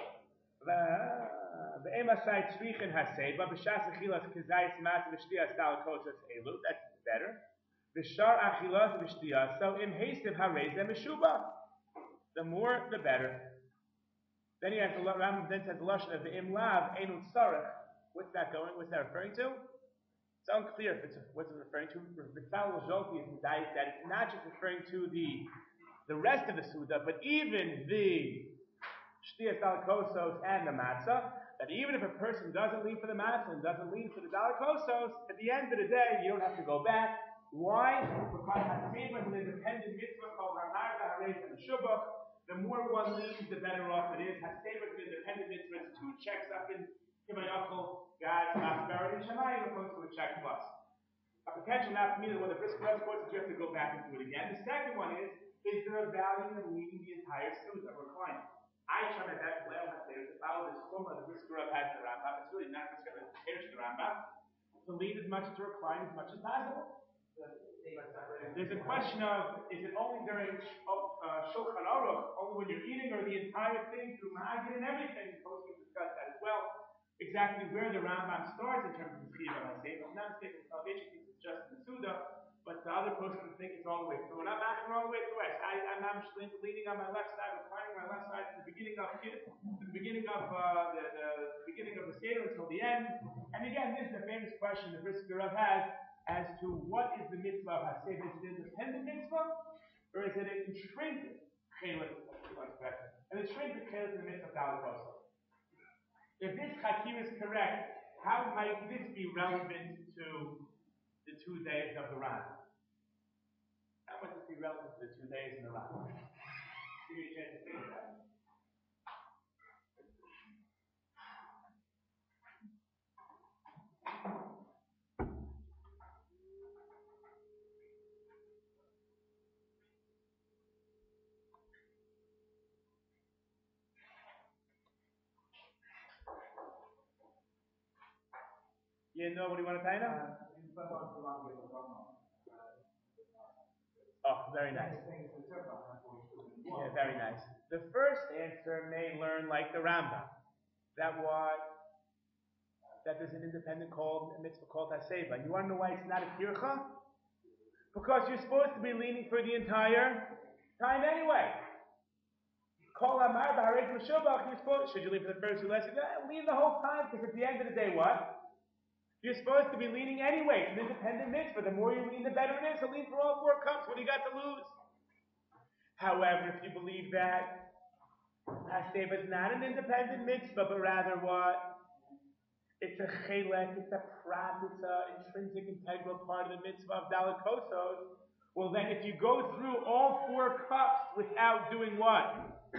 ve'emasai tzrichin haseba b'shas achilas kizayis matzah v'shtiyas daled kosos elu. That's better. V'shar achilas v'shtiyas. So im hastiv hareze meshuba. The more, the better. Then he has the Rambam then says the lashon of the imlav enu tzarech. What's that going? What's that referring to? It's unclear if it's what's it referring to. Vital Jolti is that it's not just referring to the the rest of the Suda, but even the Shtiyas Daled Kosos and the Matzah. That even if a person doesn't lean for the Matzah and doesn't lean for the Daled Kosos, at the end of the day, you don't have to go back. Why? Because Haseba is an independent mitzvah called Hamarga Harez and Shubach. The more one leans, the better off it is. Haseba is an independent mitzvah. It's two checks up in Kibayachol, God's Machberet in Shamayim, opposed to a check plus. A potential nafkamina, when the brisker Rebbe quotes, you have to go back and do it again. The second one is, is there a value in leaning the entire suit of reclining? I try my best to follow this chumrah the brisker Rebbe has in the Rambam. It's really not just going to finish the Rambam. To lean as much, to recline as much as possible. There's a question of, is it only during uh, Shulchan Aruch, only when you're eating, or the entire thing through Ma'agid and everything? Supposed to discuss that as well. Exactly where the Rambam starts in terms of the Chiyuv and Haseba. I'm not saying the Salvation thinks it's just in the Suda, but the other person think it's all the way through. And I'm asking all the way through. I, I'm, I'm leaning on my left side, reclining my left side at the beginning of the beginning of uh, the, the, the beginning of the Seder until the end. And again, this is a famous question the brisker Rebbe has as to what is the mitzvah of Haseba. Is it an independent mitzvah, or is it an intrinsic chelik? An intrinsic chelik in the mitzvah of daled kosher. If this chakir is correct, how might this be relevant to the two days of the Rambam? How might this be relevant to the two days in the Rambam? Give me a chance to think about it. didn't know what do you want to tell you now? Uh, you spent on too long with the drama. Oh, very nice. Yeah, very nice. The first answer may learn like the Rambam. That what? That there's an independent called a mitzvah called Haseba. And you want to know why it's not a kircha? Because you're supposed to be leaning for the entire time anyway. Call Amar B'Harei Meshubach. You're supposed. Should you lean for the first two lessons? Lean the whole time, because at the end of the day, what? You're supposed to be leaning anyway. It's an independent mitzvah. The more you lean, the better it is. So lean for all four cups. What do you got to lose? However, if you believe that Haseba is not an independent mitzvah, but rather what? It's a chelek, it's a prat, it's an intrinsic, integral part of the mitzvah of Dalet Kosos. Well, then if you go through all four cups without doing what?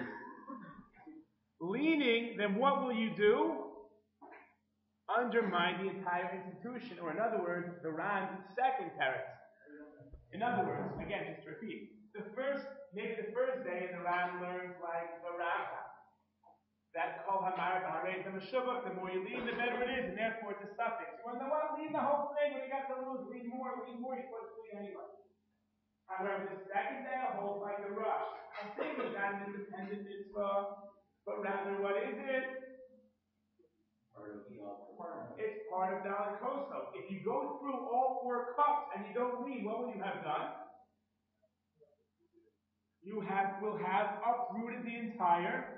Leaning, then what will you do? Undermine the entire institution, or in other words, the Ran's second teretz. In other words, again, just to repeat, the first, maybe the first day in the Ran learns like the Rambam. That Kol Hamar B'Harei Meshubach, the more you lean, the better it is, and therefore it's a suffix. You want to know what? Lean the whole thing. When you got to lose, lean more, lean more, you're supposed to lean anyway. However, the second day holds like the rush. I think it's not an independent mitzvah, but rather what is it? It's part of Dalet Kosos. If you go through all four cups and you don't lean, what will you have done? You have will have uprooted the entire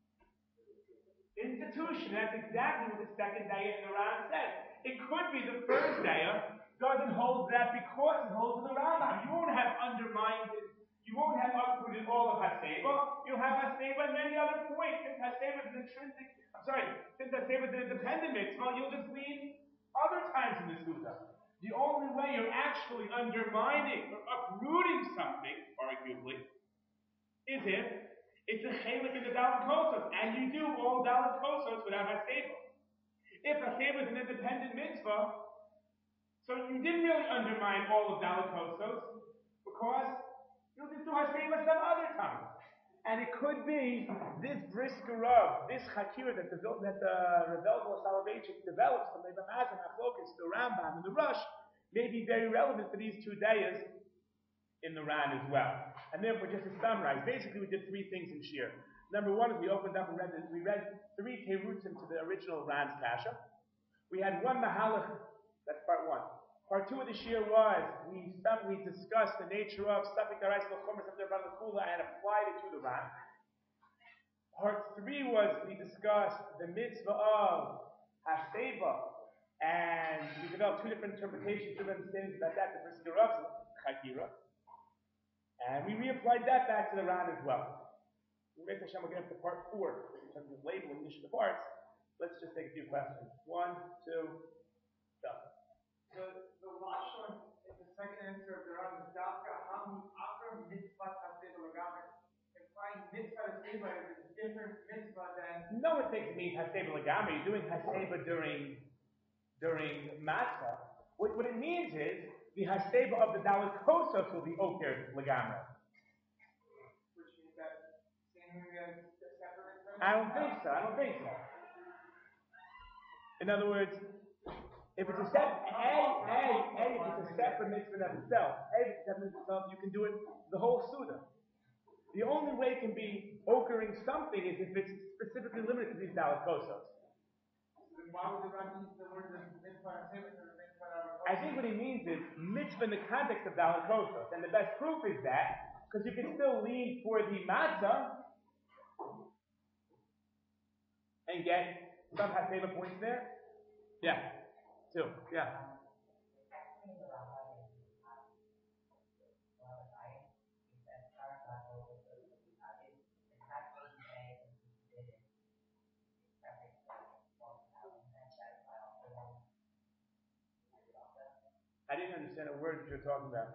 institution. That's exactly what the second day in the Ran says. It could be the first day doesn't hold that because it holds in the Rambam. You won't have undermined it. You won't have uprooted all of Haseba. You'll have Haseba in many other points. Since Haseba is an intrinsic, I'm sorry, since Haseba is an independent mitzvah, you'll just lean other times in the Sukkah. The only way you're actually undermining or uprooting something, arguably, is if it's a chelik in the Dalet Kosos, and you do all Dalet Kosos without Haseba. If Haseba is an independent mitzvah, so you didn't really undermine all of Dalet Kosos, because you'll just do Haseba some other time. And it could be this brisker of, this chakira that the that the Rebel Soloveitchik develops from the Mazan Achlokas, the Rambam, and the Rush, may be very relevant for these two days in the Ran as well. And therefore, just to summarize, basically we did three things in Shir. Number one is we opened up and read, we read three Terutzim to the original Ran's Kasha. We had one Mahalach, that's part one. Part two of the Shir was, we we discussed the nature of Safik Darais L'Chomer Safik Darais L'Kula and applied it to the Ran. Part three was, we discussed the mitzvah of Haseba, and we developed two different interpretations, two different understandings about that, the Brisker of Chakira. And we reapplied that back to the Ran as well. We're going to get up to part four, in terms of labeling each of the parts. Let's just take a few questions. One, two, go. The the Lashon in the second answer of the Ran is Dafka Hamu After Mitzvah Haseba Lagamer. Implying Mitzvah Haseba is a different mitzvah than. No one thinks it means Haseba Lagamer. You're doing Haseba during during Matzah. What, what it means is the Haseba of the Dalet Kosos will be Oker Lagamer. Which means that same as the separate. I don't think so. I don't think so. In other words, if it's a separate, A, A, A, if it's a separate mitzvah of itself, A, if it's a separate mitzvah itself, you can do it the whole Suda. The only way it can be okering something is if it's specifically limited to these Dalet Kosos. Why would the Ran use the word mitzvah Haseba to the mitzvah? I think what he means is mitzvah in the context of Dalet Kosos. And the best proof is that, because you can still lean for the matzah and get some Haseba points there. Yeah. Two. Yeah. I didn't understand a word that you're talking about.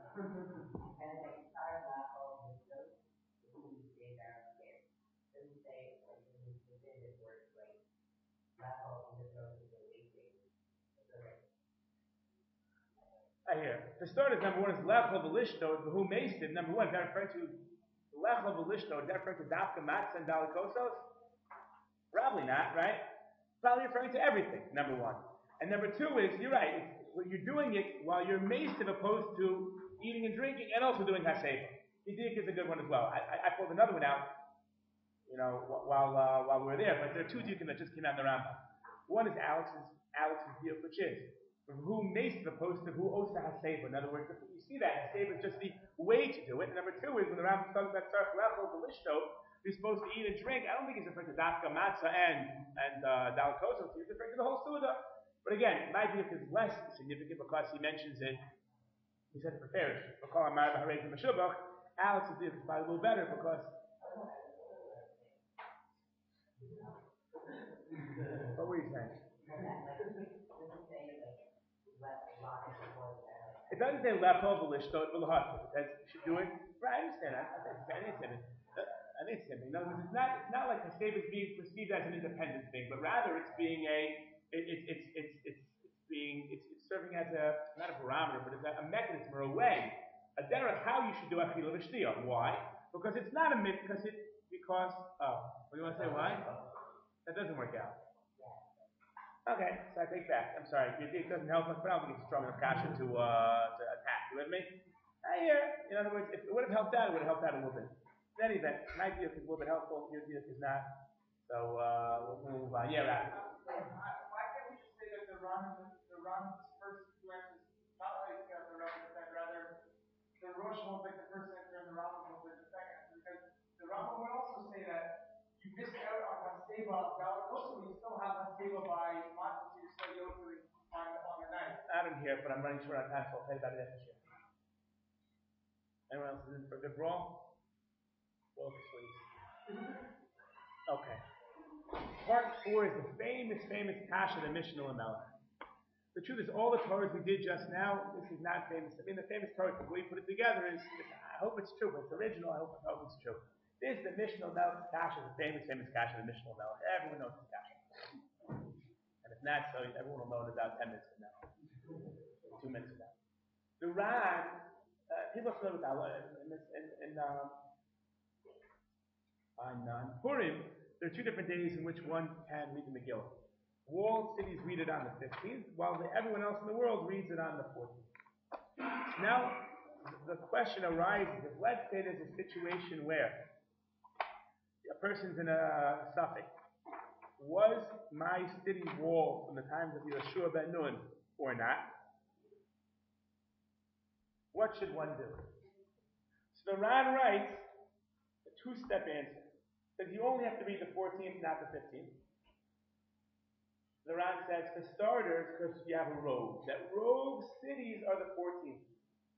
I hear. For starters, number one is Lechla V'Lishto, who maced it. Number one, is that referring to Lechla V'Lishto, is that referring to Dafka Matzah and Dalet Kosos? Probably not, right? Probably referring to everything, number one. And number two is, you're right, it's, well, you're doing it while you're massive opposed to eating and drinking and also doing haseba. Yidik is a good one as well. I, I, I pulled another one out, you know, while uh, while we were there, but there are two dikim that just came out in the Rambam. One is Alex's Alex's deal, which is who massive opposed to who osa haseba. In other words, you see that haseba is just the way to do it. And number two is when the Rambam talks about tzarich lechol b'lishto, you're supposed to eat and drink. I don't think he's referring to dafka matzah and and uh, dalakos. He's referring to the whole suda. But again, my view is less significant because he mentions it. He said it prepared. Alex's view is probably a little better because. What were you saying? It doesn't say lefov l'ishtot v'l'hot. It says you should do it. Right, I understand that. I didn't say it. I didn't say it. In other words, it's not. It's not like the state is being perceived as an independent thing, but rather it's being a. It, it, it's it's it's it's being it's, it's serving as a not a barometer, but it's a, a mechanism or a way, a derech how you should do achila v'shtiyah. Why? Because it's not a myth. Because it because oh, what do you want to say? Why? That doesn't work out. Okay, so I take back. I'm sorry. It doesn't help us, but I don't think it's strong enough kasha to uh to attack. You with me? I hear. In other words, if it would have helped out, it would have helped out a little bit. In any event, my view is a little bit helpful. Your view is not. So uh, we'll move on. Yeah, right. The Ram, the Ram's first two answers, not like uh, the Ram said, rather the Rosh won't like the first answer and the Ram won't like the second answer, because the Ram would also say that you missed out on Haseba, also you still have Haseba by Matzah, so you're still yodeling on, on the night. I don't hear, but I'm running short on time, so I'll tell you about it next year. Anyone else is in for a good brawl? Focus, please. Okay. Part four is the famous, famous kasha, the Mishnah Lamelech. The truth is, all the Torahs we did just now, this is not famous. I mean, the famous Torah, the way we put it together is, I hope it's true, but it's original, I hope, I hope it's true. This is the Mishnah Lamelech kasha, the famous, famous kasha, the Mishnah Lamelech. Everyone knows this kasha. And if not so, everyone will know it about ten minutes from now. Two minutes from now. The Ran, uh, people are familiar with that. In, in, in, um, on uh, Purim, there are two different days in which one can read the Megillah. Walled cities read it on the fifteenth, while the, everyone else in the world reads it on the fourteenth. Now, the question arises, if let's say there's a situation where a person's in a suffix, was my city walled from the times of Yeshua ben Nun or not? What should one do? So the Ran writes a two-step answer. That you only have to read the fourteenth, not the fifteenth. The Ran says, for starters, because you have a robe, that robe cities are the fourteenth.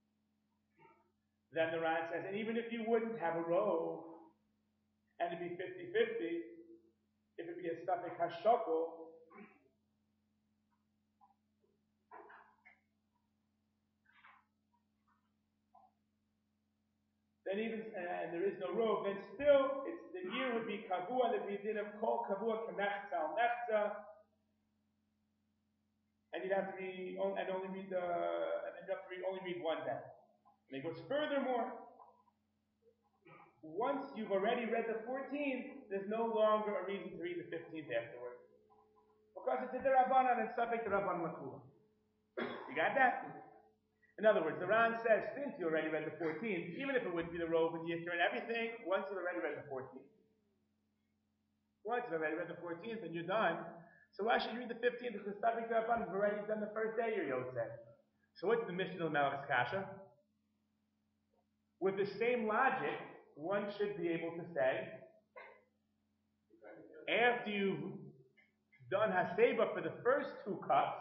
Then the Ran says, and even if you wouldn't have a robe, and it'd be fifty-fifty, if it'd be a suffix hashokol, then even, and there is no robe, then still, it's, the year would be kavua, there'd be a din of kol kavua k'mechza al mechza, and you'd have to be, and only read the, and you'd have to read, only read one day. And he goes, furthermore, once you've already read the fourteenth, there's no longer a reason to read the fifteenth afterwards. Because it's a derabanan and subject to Rabban Lakula. You got that? In other words, the Ran says, since you already read the fourteenth, even if it wouldn't be the robe and the yikr and everything, once you've already read the fourteenth. Once you've already read the fourteenth and you're done, so why should you read the fifteenth if the subject of Rabban you've already done the first day, your Yosef? So what's the Mishnah Lamelech's kasha? With the same logic, one should be able to say, after you've done Haseba for the first two cups,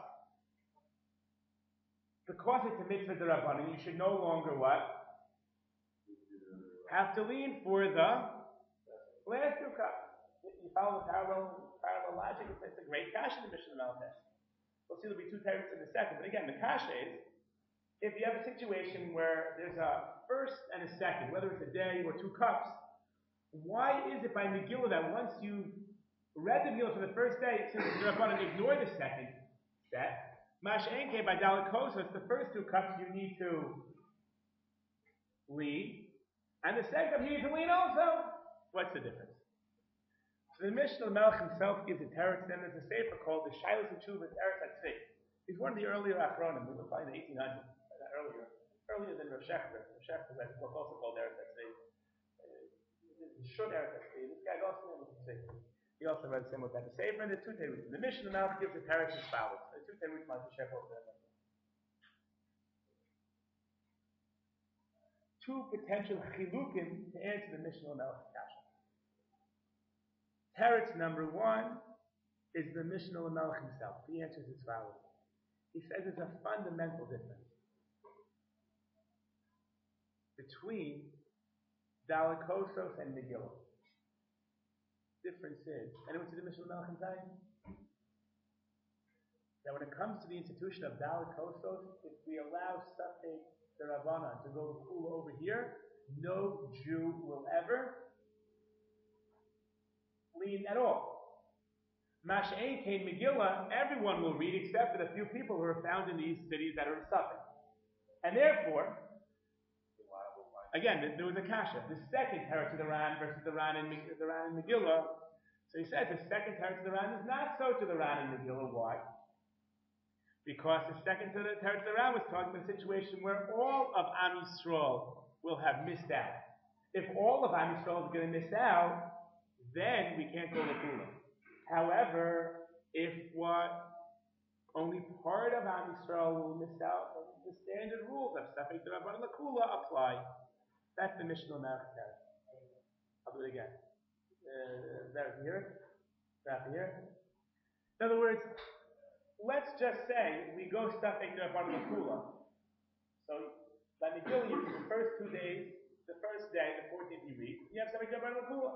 because it's a mitzvah d'Rabbanan, you should no longer what? Have to lean for the last two cups. You follow the parallel, parallel logic, it's a great kasha in the Mishnah Lamelech. We'll see there'll be two terms in a second, but again, the kasha is, if you have a situation where there's a first and a second, whether it's a day or two cups, why is it by Megillah that once you read the Megillah for the first day, since the Rabbanan ignore the second set, Mash Enke by Dalit Kosos, the first two cups you need to lean, and the second cup you need to lean also? What's the difference? So the Mishnah Melech himself gives a teretz. Then there's a sefer called the Shilas and Chuvas Eretz Hatzvik. He's one of the earlier Achronim. We were probably in the eighteen hundreds, uh, earlier, earlier than Rav Shechter. Rav Shechter has a book also called Eretz Hatzvik. Uh, Shut Eretz Hatzvik. This guy also knows the sefer. He also read similar type of sefer. And the two terutim. The Mishnah Melech gives a teretz as follows. The two terutim are the Shefer of them. Two potential chilukim to answer the Mishnah Melech kasha. Teretz number one is the Mishnah Melech himself. He answers as follows. He says there's a fundamental difference between Dalikosos and Megillah. Difference is, anyone see the Mishnah Melech inside? That when it comes to the institution of Dalikosos, if we allow something the Rabbanan to go to Kula over here, no Jew will ever lean at all. Mash'ain came Megillah, everyone will read except for the few people who are found in these cities that are in Suffolk. And therefore, again, there was a kasha. The second teretz to the Ran versus the Ran in, the Ran in Megillah. So he says the second teretz to the Ran is not so to the Ran in Megillah. Why? Because the second teretz to the Ran was talking about a situation where all of Am Yisrael will have missed out. If all of Am Yisrael is going to miss out, then we can't go to Kula. However, if what only part of Am Yisrael will miss out, then the standard rules of Safek Rabban Lakula apply. That's the Mishnah Melech teretz. I'll do it again. Uh, there, here, right here. In other words, let's just say we go Safek Rabban Lakula. So, by Megillah, the first two days, the first day, the fourteenth you read, you have Safek Rabban Lakula.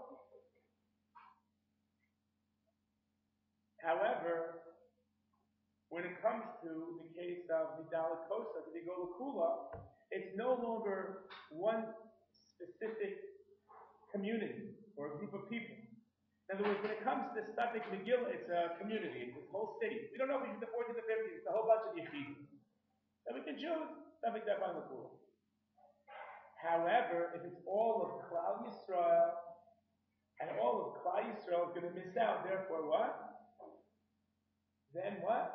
However, when it comes to the case of the Dalikosa, the Golakula, it's no longer one specific community or a group of people. In other words, when it comes to the Safek Megillah, it's a community, it's a whole city. We don't know if it's the fourteenth or fifteenth, it's a whole bunch of Yechidim. Then we can choose Safek Golakula. However, if it's all of Klal Yisrael, and all of Klal Yisrael is going to miss out, therefore what? Then what?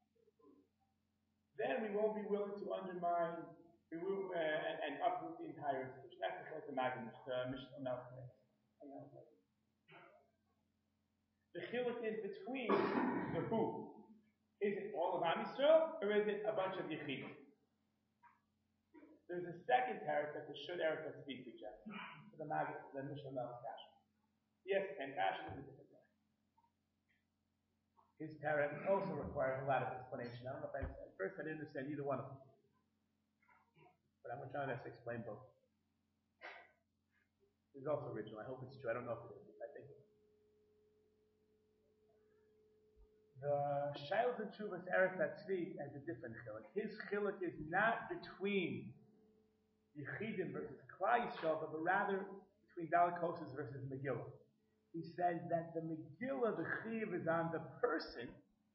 Then we won't be willing to undermine we will, uh, and, and uproot the entire institution. That's the the Maggid, the Mishnah Melech. The chiluk is between the who. Is it all of Am Yisrael, or is it a bunch of Yechidim? There's a second teretz that the Shud Eretz Hatzvik suggests. The Maggid, the Mishnah Melech kasha. Yes, and kasha is a different. His teretz also requires a lot of explanation. I don't know if I at first I didn't understand either one of them. But I'm trying to explain both. It's also original. I hope it's true. I don't know if it is. I think it is. The Shilas and Chuvas Eretz Hatzvik has a different chiluk. His chiluk is not between Yechidim versus Klal Yisrael, but rather between Dalikosos versus Megillah. He says that the Megillah, the Chiv, is on the person,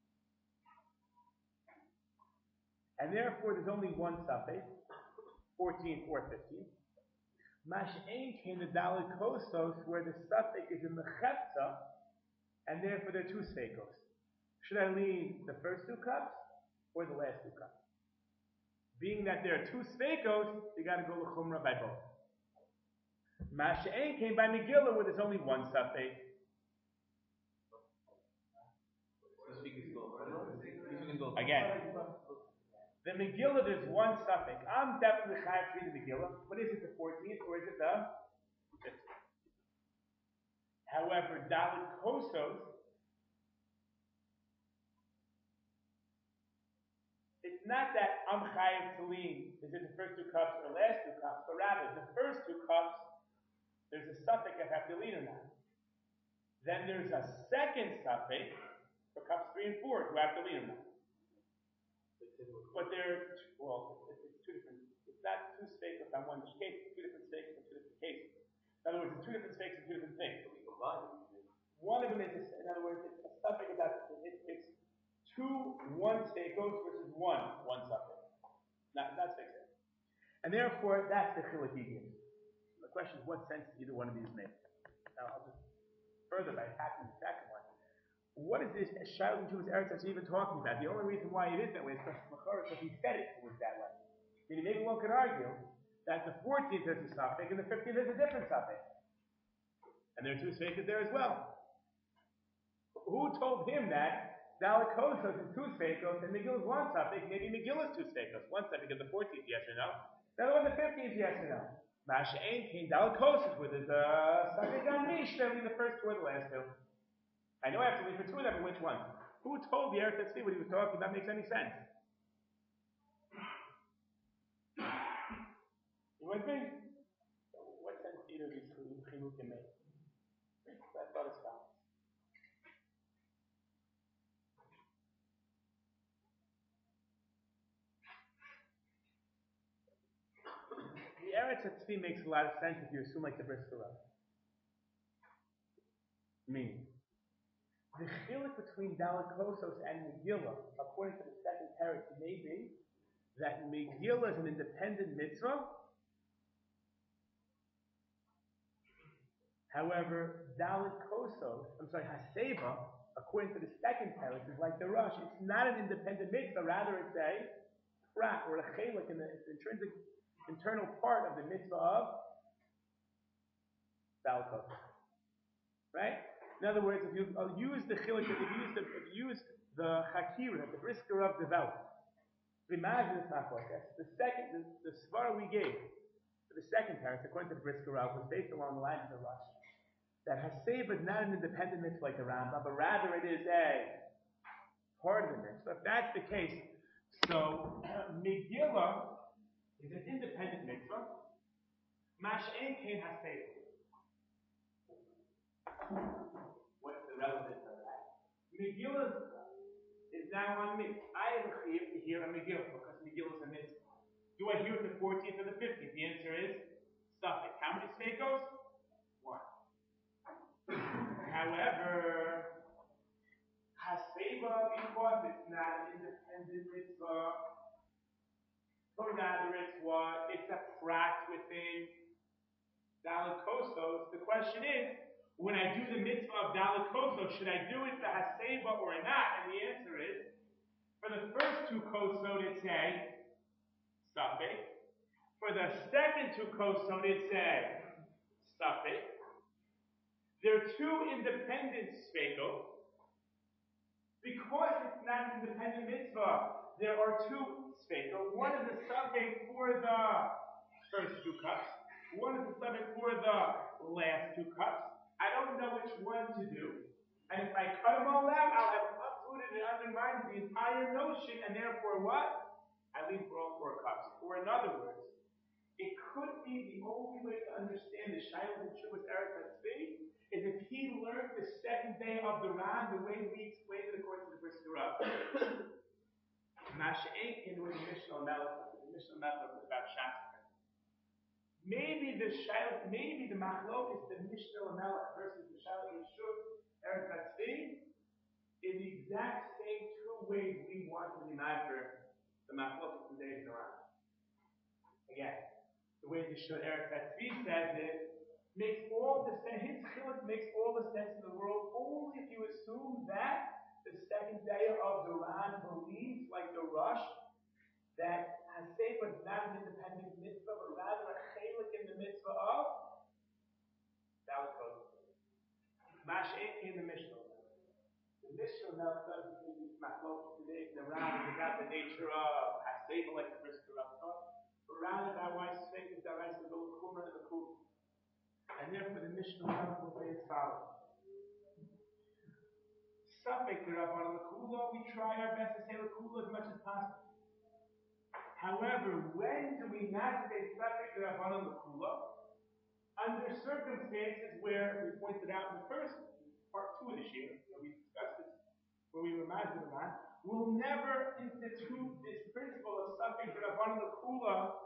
and therefore there's only one Safek, fourteen or fifteen. Mash'ain came to Dalikosos, where the Safek is in the Chefza, and therefore there are two Sfekos. Should I lean the first two cups, or the last two cups? Being that there are two Sfekos, you got to go L'chumrah by both. Masha'ain came by Megillah where there's only one Safek. Again, the Megillah there's one Safek. I'm definitely chayav to read the Megillah. What is it, the fourteenth or is it the fifteenth? However, Dalikosos, it's not that I'm chayav to lean. Is it the first two cups or the last two cups? But rather, the first two cups, there's a Safek I have to lean or not. Then there's a second Safek for cups three and four. Do I have to lean or not? But they're, well, it's, it's two different, it's not two stakes on one case, it's two different stakes in two different cases. In other words, it's two different stakes and two different things. One of them is, in other words, it's a Safek about it, it's two one stakos versus one one Safek. Not, not six. And therefore, that's the chiluk he gives. The question is, what sense does either one of these make? Now, I'll just further by attacking the second one. What is this Shiloh Jewish Eretz even talking about? The only reason why it is that way is because he said it was that way. Meaning maybe one could argue that the fourteenth is a suffix and the fifteenth is a different suffix. And there are two sfeikos there as well. Who told him that Dalikosos is two sfeikos and Megillah is one suffix? Maybe Megillah is two sfeikos. One suffix is the fourteenth, yes or no? The other one, the fifteenth, yes or no? Masha Ein Kain Dalikosos, where there's a suffix on Mish, that would be the first two or the last two. I know I have to leave for two of them, but which one? Who told the Eretz Tzvi what he was talking about makes any sense? You with me? What sense do either of these chilukim make? I thought it's fine. The Eretz Tzvi makes a lot of sense if you assume like the Bris Torah. Meaning, the chiluk between Dalikosos and Megillah, according to the second teretz, may be that Megillah is an independent mitzvah. However, Dalikosos, I'm sorry, Haseva, according to the second teretz, is like the Rush. It's not an independent mitzvah, rather it's a prat or a chiluk in the intrinsic internal part of the mitzvah of Dalikosos. Right? In other words, if you uh, use the chiluk, if you use the, if you use the chakira, the brisker of development, imagine this machlokes. The second, the, the svar we gave for the second teretz, according to the brisker of, was based along the lines of the Rush. That Haseba is not an independent mitzvah like the Rambam, but rather it is a part of the mitzvah. If that's the case, so uh, Megillah is an independent mitzvah. Mash Ein Kain Haseba. What's the relevance of that? Megillah is now on me. I have a chiyuv to hear a Megillah because Megillah is a mitzvah. Do I hear it the fourteenth or the fifteenth? The answer is suffix. How many sfeikos? One. However, Haseba, because it's not an independent mitzvah, so rather it's what? It's a prat within Dalikosos. The question is, when I do the mitzvah of Dalikosos, should I do it to Haseba or not? And the answer is, for the first two kosod it's a suffix. For the second two kosod it's a suffix. They're two independent sfeikos. Because it's not an independent mitzvah, there are two sfeikos. One is a suffix for the first two cups. One is a suffix for the last two cups. I don't know which one to do. And if I cut them all out, I'll have uprooted and undermined the entire notion, and therefore what? I leave for all four cups. Or in other words, it could be the only way to understand the Shiloh and Shuvas Eretz Tzvi is if he learned the second day of the Ram the way we explained it according to the Bris Torah. Masha Ein Kain was the Mishnah Melech. The Mishnah Melech was about Shas. Maybe the Shiloh, maybe the Machlok is the Mishnah Melech versus the Shiloh and Shuvas Eretz Tzvi in the exact same two ways we want to denounce the Machlok today in the Ram. Again, the way the Shuvas Eretz Tzvi says it makes all the sense. His chiluk makes all the sense in the world only if you assume that the second day of the Ran believes, like the Rush, that Haseba is not an independent mitzvah, but rather a chiluk in the mitzvah of Dalikosos. Mash Ein Kain the Mishnah. The Mishnah now doesn't mean these machlokes today. The Ran is about the nature of Haseba, like the Bris Torah thought, but rather that why Sfeik is that right to go Kumar and the Kumar. And therefore the Mishnah will say as follows. Suffix the Rabban L'Kula, we try our best to say L'Kula as much as possible. However, when do we not say Suffix the Rabban L'Kula? Under circumstances where we pointed out in the first part two of this year, where we discussed this, where we reminded them on, we'll never institute this principle of Suffix the Rabban L'Kula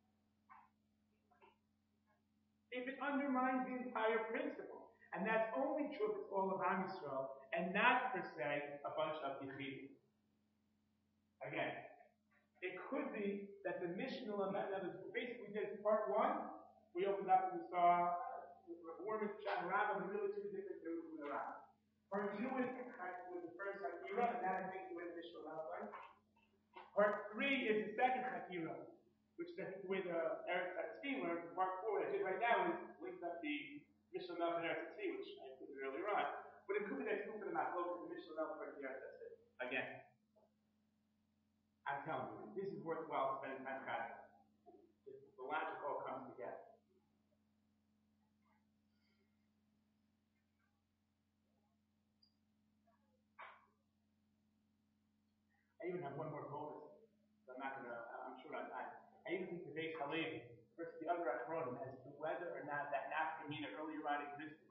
if it undermines the entire principle. And that's only true if it's all of Am Yisrael, and not per se a bunch of Yechidim. Again, it could be that the Mishnah, basically we did part one, we opened up and we saw Warm and Shad Rambam, and really two different views from the Rambam. Part two is with the first Hakira, and that I think is the way the Mishnah outline. Part three is the second Hakira, which is I think the way the Eretz Hatzvi learns. And part four, what I did right now is linked up the Mishnah Melch and Eretz Hatzvi, which I did earlier on. But it could be that two for the Machlok, the Mishnah Melch and the Eretz Hatzvi. Again, I'm telling you, this is worthwhile spending time practicing. The logic all comes together. I even have one more bonus, so I'm not gonna, I'm sure on time. I even think the Beis Halevi versus the other Achronim as to whether or not that nafkamina earlier on existed.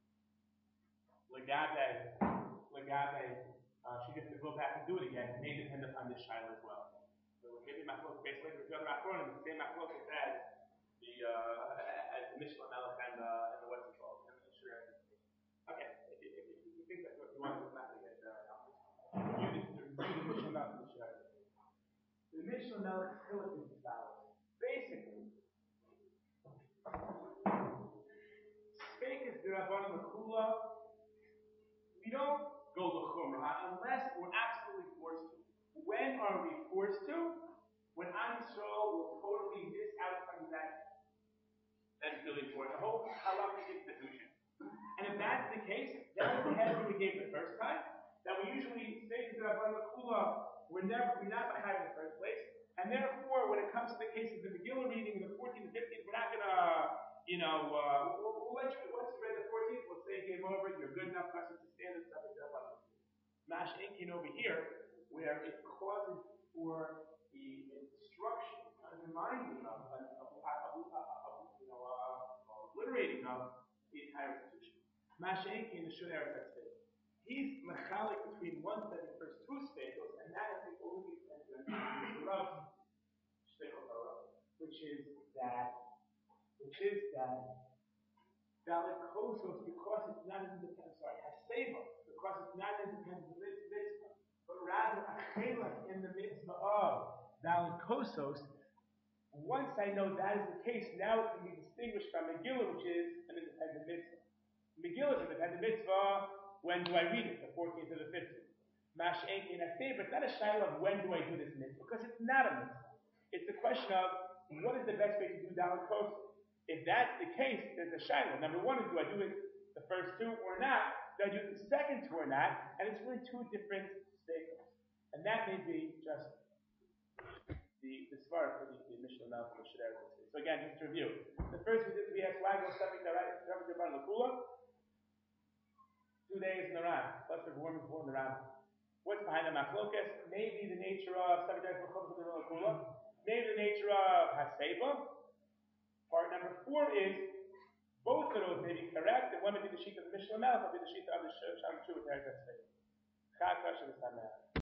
Legave, Legave, uh, she gets to go back and do it again, may depend upon this shiloh as well. So maybe Machlok Beis Halevi with the other Achronim, the same Machlok as the, uh, as the Mishnah Melech and, uh, and the what's it called, and the Shira. Okay, if you, if you, if you think that's what you want to do, I'm not going to get there right now. You the Mishnah Melech and the Shira. The Mishnah Melech Chiluk is as follows. Basically, Speak is the Rabbanan L'Kula. We don't go to Chumrah unless we're absolutely forced to. When are we forced to? When Am Yisrael will totally miss out on that. That's really important. The whole halachic institution. And if that's the case, that was the header we gave the first time. That we usually say to the Rabbanan L'Kula, we're never, we're not behind in the first place. And therefore, when it comes to the case of the Megillah reading in the fourteenth and fifteenth, we're not going to, you know, uh, we'll, we'll let you, once you read the fourteenth, we'll say game over, you're good enough person to stand and stuff like that. Mash Inkin over here, where it causes for the instruction, undermining of, of, of, of, of you know, uh, obliterating of the entire institution. Mash Inkin, the Shul Eretz Hatzvi. He's mechalik between one seventy first two spegels, and that I think only makes sense in the Rav Shtegel Torah, which is that, which is that Dalit Kosos, because it's not an independent, sorry, Haseva, because it's not an independent mitzvah, but rather a chelak in the mitzvah of Dalit Kosos. Once I know that is the case, now it can be distinguished from Megillah, which is an independent mitzvah. Megillah is an independent mitzvah. When do I read it? The fourteenth or the fifteenth. Mash Enkin Haseva, but it's not a shiloh of when do I do this mitzvah, because it's not a mitzvah. It's a question of what is the best way to do Dalit Kosos. If that's the case, there's a shiloh. Number one is, do I do it the first two or not? Do I do the second two or not? And it's really two different statements. And that may be just the the svara for the, the Mishnah Melech and the Sheder. So again, just to review. The first we did, we had Swagel stepping the right, stepping the Rabbanan L'Kula. Two days in the Ram. Plus the warm before in the Ram. What's behind the Machlokas? Maybe the nature of stepping the Rabbanan L'Kula. Maybe the nature of Haseba. Part number four is both of those may be correct, and one may be the sheet of the Mishnah Melech, or be the sheet of the Sham Shu with Eretz Hatzvi.